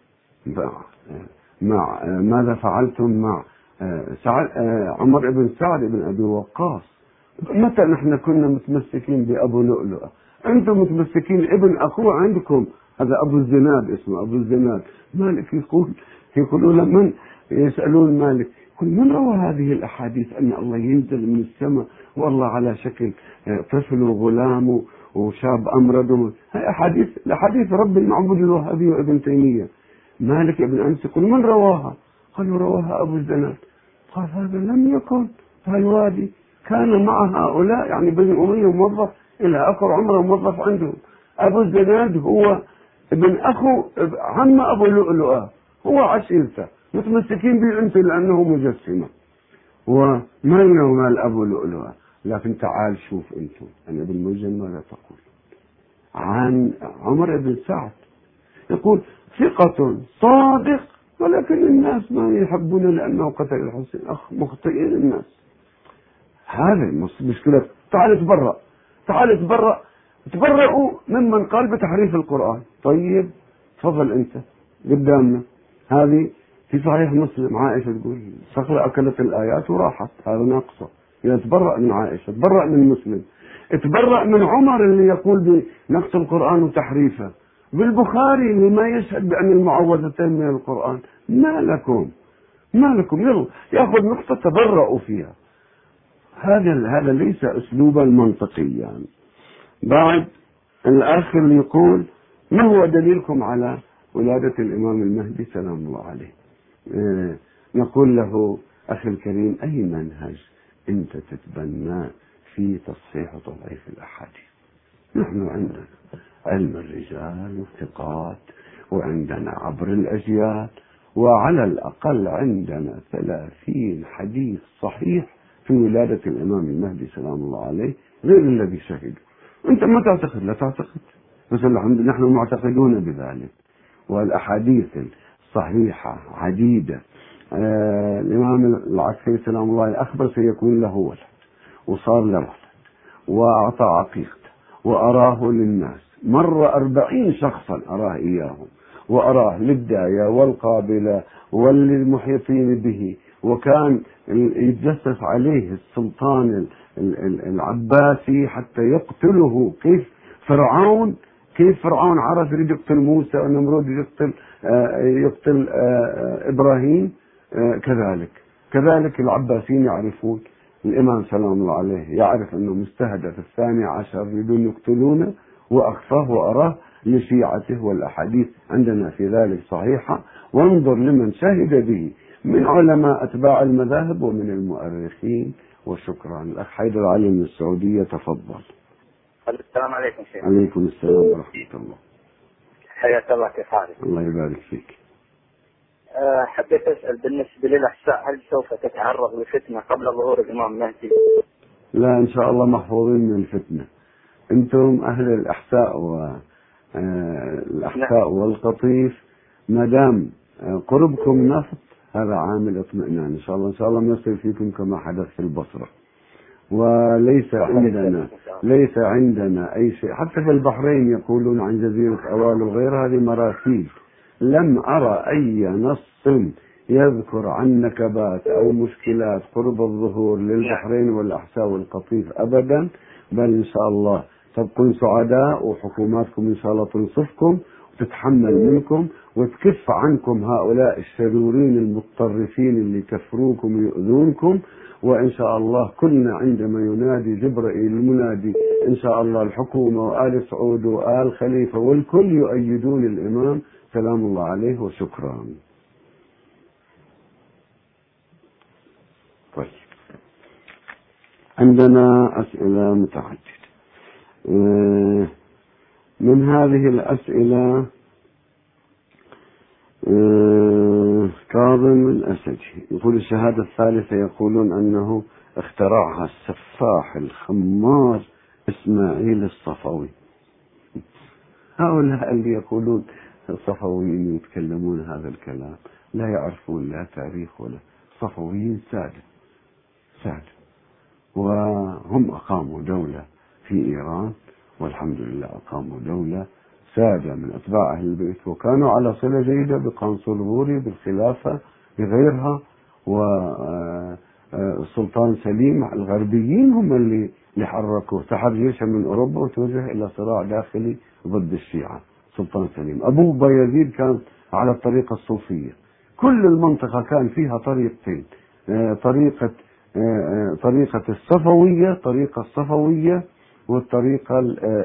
مع آه ماذا فعلتم مع آه سعد آه عمر بن سعد بن أبي وقاص؟ متى نحن كنا متمسكين بأبو لؤلؤة؟ أنتم متمسكين ابن أخوه عندكم، هذا أبو الزناد اسمه أبو الزناد. مالك يقول يقولون من يسألون مالك يقول من روى هذه الأحاديث أن الله ينزل من السماء والله على شكل طفل وغلام وشاب أمرد. هاي أحاديث الأحاديث رب المعبود الوهابي وابن تيمية. مالك ابن أنس يقول من رواها؟ قالوا رواها أبو الزناد. قال هذا لم يكن في الوادي، كان مع هؤلاء يعني بني أمية موظف إلى آخر عمره موظف عندهم. أبو الزناد هو ابن أخو عم أبو لؤلؤة، هو عشيرته متمسكين به أنت لأنه مجسمة وما له مال أبو لؤلؤة. لكن تعال شوف أنتم أنا ابن ملجم ماذا تقول عن عمر بن سعد؟ يقول ثقة صادق ولكن الناس ما يحبون لأنه قتل الحسين. أخ مخطئين الناس. هذا مشكلة. تعال تبرأ تعال تبرأ تبرأوا ممن قال بتحريف القرآن. طيب تفضل أنت قدامنا. هذه في صحيح مسلم عائشة تقول صقلة أكلت الآيات وراحت، هذا ناقصة. يعني تبرأ من عائشة، تبرأ من مسلم، تبرأ من عمر اللي يقول بنقص القرآن وتحريفه، بالبخاري اللي ما يشهد بأن المعوذتين من القرآن. ما لكم ما لكم يلا يأخذ نقطة تبرأوا فيها. هذا هذا ليس أسلوبا منطقيا. يعني. بعد الأخ اللي يقول ما هو دليلكم على ولادة الإمام المهدي سلام الله عليه؟ اه نقول له أخي الكريم أي منهج أنت تتبناه في تصحيح وتضعيف الأحاديث؟ نحن عندنا علم الرجال والثقات، وعندنا عبر الأجيال، وعلى الأقل عندنا ثلاثين حديث صحيح في ولادة الإمام المهدي سلام الله عليه غير الذي شهدوا. أنت ما تعتقد لا تعتقد، بس الحمد لله نحن معتقدون بذلك. والأحاديث الصحيحة عديدة. آه الإمام العسكري سلام الله عليه أخبر سيكون له ولد وصار له ولد وأعطى عقيقته وأراه للناس. مر أربعين شخصا أراه إياهم، وأراه للداية والقابلة والمحيطين به، وكان يتجسس عليه السلطان العباسي حتى يقتله. كيف فرعون كيف فرعون عرف يريد يقتل موسى ونمرود يقتل آه يقتل آه إبراهيم، آه كذلك كذلك العباسيين يعرفون. الإمام سلام الله عليه يعرف أنه مستهدف الثاني عشر يريدون يقتلونه، وأخفاه وأراه لشيعته. والأحاديث عندنا في ذلك صحيحة، وانظر لمن شهد به من علماء أتباع المذاهب ومن المؤرخين. وشكرا. الأخ حيدر علي من السعودية تفضل. السلام عليكم شيخ. عليكم السلام ورحمة الله. حياك الله، كيف حالك؟ الله يبارك فيك. أه حبيت أسأل بالنسبة للأحساء، هل سوف تتعرض لفتنة قبل ظهور الإمام المهدي؟ لا إن شاء الله محفوظين من الفتنة. أنتم أهل الأحساء والأحساء والقطيف ما دام قربكم نفط هذا عامل اطمئنان إن شاء الله. إن شاء الله ما يصير فيكم كما حدث في البصرة. وليس عندنا ليس عندنا أي شيء. حتى في البحرين يقولون عن جزيرة أوال وغيرها هذه مراسيل. لم أرى أي نص يذكر عن نكبات أو مشكلات قرب الظهور للبحرين والأحساء والقطيف أبدا، بل إن شاء الله تبقون سعداء، وحكوماتكم إن شاء الله تنصفكم وتتحمل منكم وتكف عنكم هؤلاء الشرورين المتطرفين اللي كفروكم ويؤذونكم. وإن شاء الله كلنا عندما ينادي جبرائيل المنادي إن شاء الله الحكومة وآل سعود وآل خليفة والكل يؤيدون الإمام سلام الله عليه. وشكرا. طيب، عندنا أسئلة متعددة. من هذه الأسئلة كاظم الأسدي يقول الشهادة الثالثة يقولون أنه اخترعها السفاح الخمار إسماعيل الصفوي. هؤلاء اللي يقولون الصفويين يتكلمون هذا الكلام لا يعرفون لا تاريخ ولا صفويين سادة سادة، وهم أقاموا دولة في إيران والحمد لله أقاموا دولة سادة من أتباع أهل البيت، وكانوا على صلة جيدة بقنصلبوري بالخلافة بغيرها، والسلطان سليم. الغربيين هم اللي حركوا سحب جيشا من أوروبا وتوجه إلى صراع داخلي ضد الشيعة. سلطان سليم أبو بايزيد كان على الطريقة الصوفية. كل المنطقة كان فيها طريقتين، طريقة طريقة الصفوية طريقة الصفوية والطريقة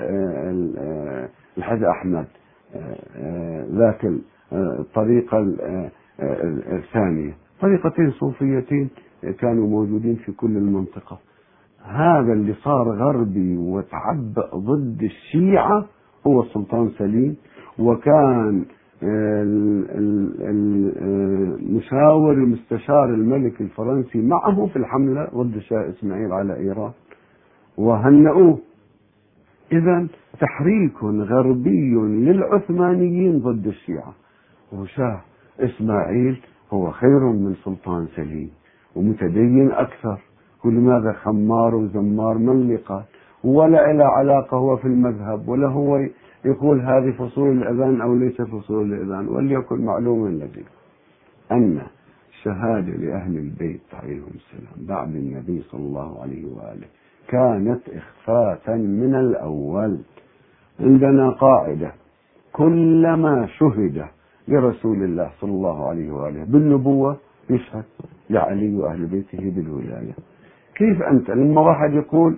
الحاج أحمد ذاك الطريقة الثانية، طريقتين صوفيتين كانوا موجودين في كل المنطقة. هذا اللي صار غربي وتعبأ ضد الشيعة هو السلطان سليم، وكان المشاور المستشار الملك الفرنسي معه في الحملة ضد الشاه إسماعيل على إيران وهنئوه. إذا تحريك غربي للعثمانيين ضد الشيعة، وشاه إسماعيل هو خير من سلطان سليم ومتدين أكثر، ولماذا خمار وزمار من اللي قال؟ ولا إلى علاقة هو في المذهب ولا هو يقول هذه فصول الأذان أو ليس فصول الأذان. وليكن معلوما لديكم أن الشهادة لأهل البيت عليهم السلام بعد النبي صلى الله عليه وآله كانت إخفاء من الأول. عندنا قاعدة: كلما شهد لرسول الله صلى الله عليه وآله بالنبوة يشهد لعلي وأهل بيته بالولاية. كيف أنت لما واحد يقول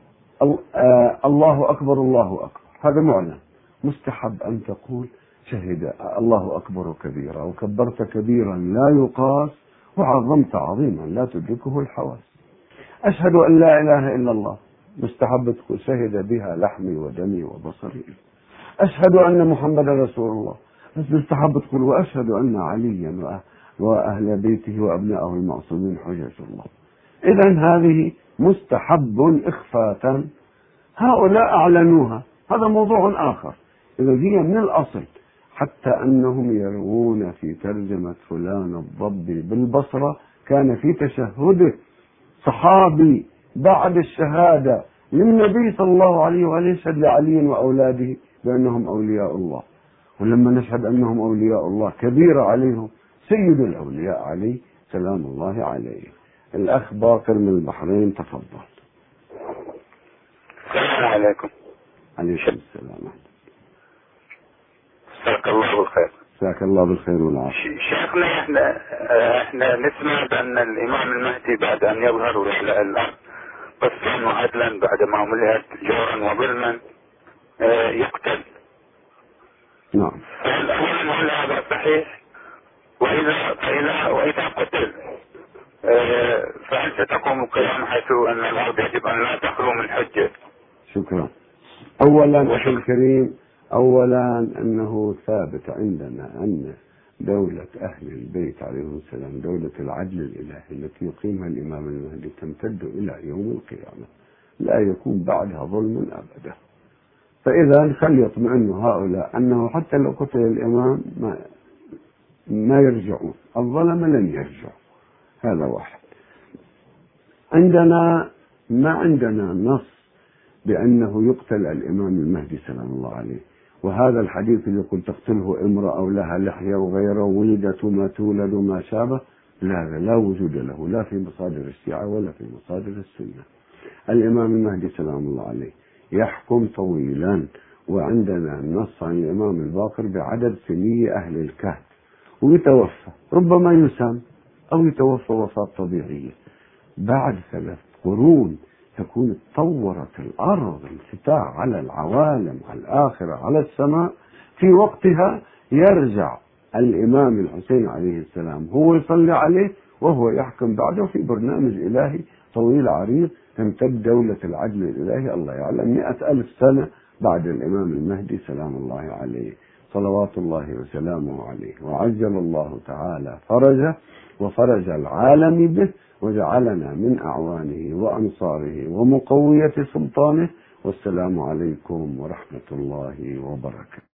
الله أكبر الله أكبر هذا معلن، مستحب أن تقول شهد الله أكبر كبيرا وكبرت كبيرا لا يقاس وعظمت عظيما لا تدركه الحواس. أشهد أن لا إله إلا الله مستحب تقول شهد بها لحمي ودمي وبصري. أشهد أن محمد رسول الله مستحب تقول وأشهد أن عليا وأهل بيته وأبنائه المعصومين حجج الله. إذن هذه مستحب إخفاء، هؤلاء أعلنوها، هذا موضوع آخر. إذا هي من الأصل حتى أنهم يروون في ترجمة فلان الضبي بالبصرة كان في تشهده صحابي بعد الشهادة للنبي صلى الله عليه وآله يشهد لعلي وأولاده بأنهم أولياء الله. ولما نشهد أنهم أولياء الله كبيرة عليهم سيد الأولياء عليه سلام الله عليه. الأخ باقر من البحرين تفضل. السلام عليكم. عليكم السلام. جزاك الله بالخير. جزاك الله بالخير والعافية. شيخنا احنا احنا نسمع بأن الإمام المهدي بعد أن يظهر ويحلق الأرض قسطا وعدلا بعد ما ملئت جورا وظلما يقتل. نعم. أولا هل هذا صحيح؟ وإذا فإذا وإذا قتل فهل ستقوم القيامة حيث أن الأرض يجب أن لا تخلو من حجة؟ شكرا. أولا أخي الكريم، أولا أنه ثابت عندنا أن دولة أهل البيت عليهم السلام دولة العدل الإلهي التي يقيمها الإمام المهدي تمتد إلى يوم القيامة، لا يكون بعدها ظلم أبدا. فإذا فليطمئن هؤلاء أنه حتى لو قتل الإمام ما, ما يرجعون، الظلم لن يرجعوا. هذا واحد. عندنا ما عندنا نص بأنه يقتل الإمام المهدي سلام الله عليه. وهذا الحديث اللي يقول تقتله امرأة أو لها لحية وغيره ولدت وما تولد وما شابه، لا لا وجود له لا في مصادر الشيعة ولا في مصادر السنة. الإمام المهدي سلام الله عليه يحكم طويلا، وعندنا نص عن الإمام الباقر بعدد سني أهل الكهف، ويتوفى ربما يسام أو يتوفى وفاة طبيعية. بعد ثلاث قرون تكون تطورت الأرض انفتاح على العوالم على الآخرة على السماء، في وقتها يرجع الإمام الحسين عليه السلام هو يصلي عليه وهو يحكم بعده في برنامج إلهي طويل عريض تمتد دولة العدل الإلهي الله يعلم مئة ألف سنة بعد الإمام المهدي سلام الله عليه صلوات الله وسلامه عليه. وعجل الله تعالى فرجه وفرج العالم به، وجعلنا من أعوانه وأنصاره ومقوية سلطانه. والسلام عليكم ورحمة الله وبركاته.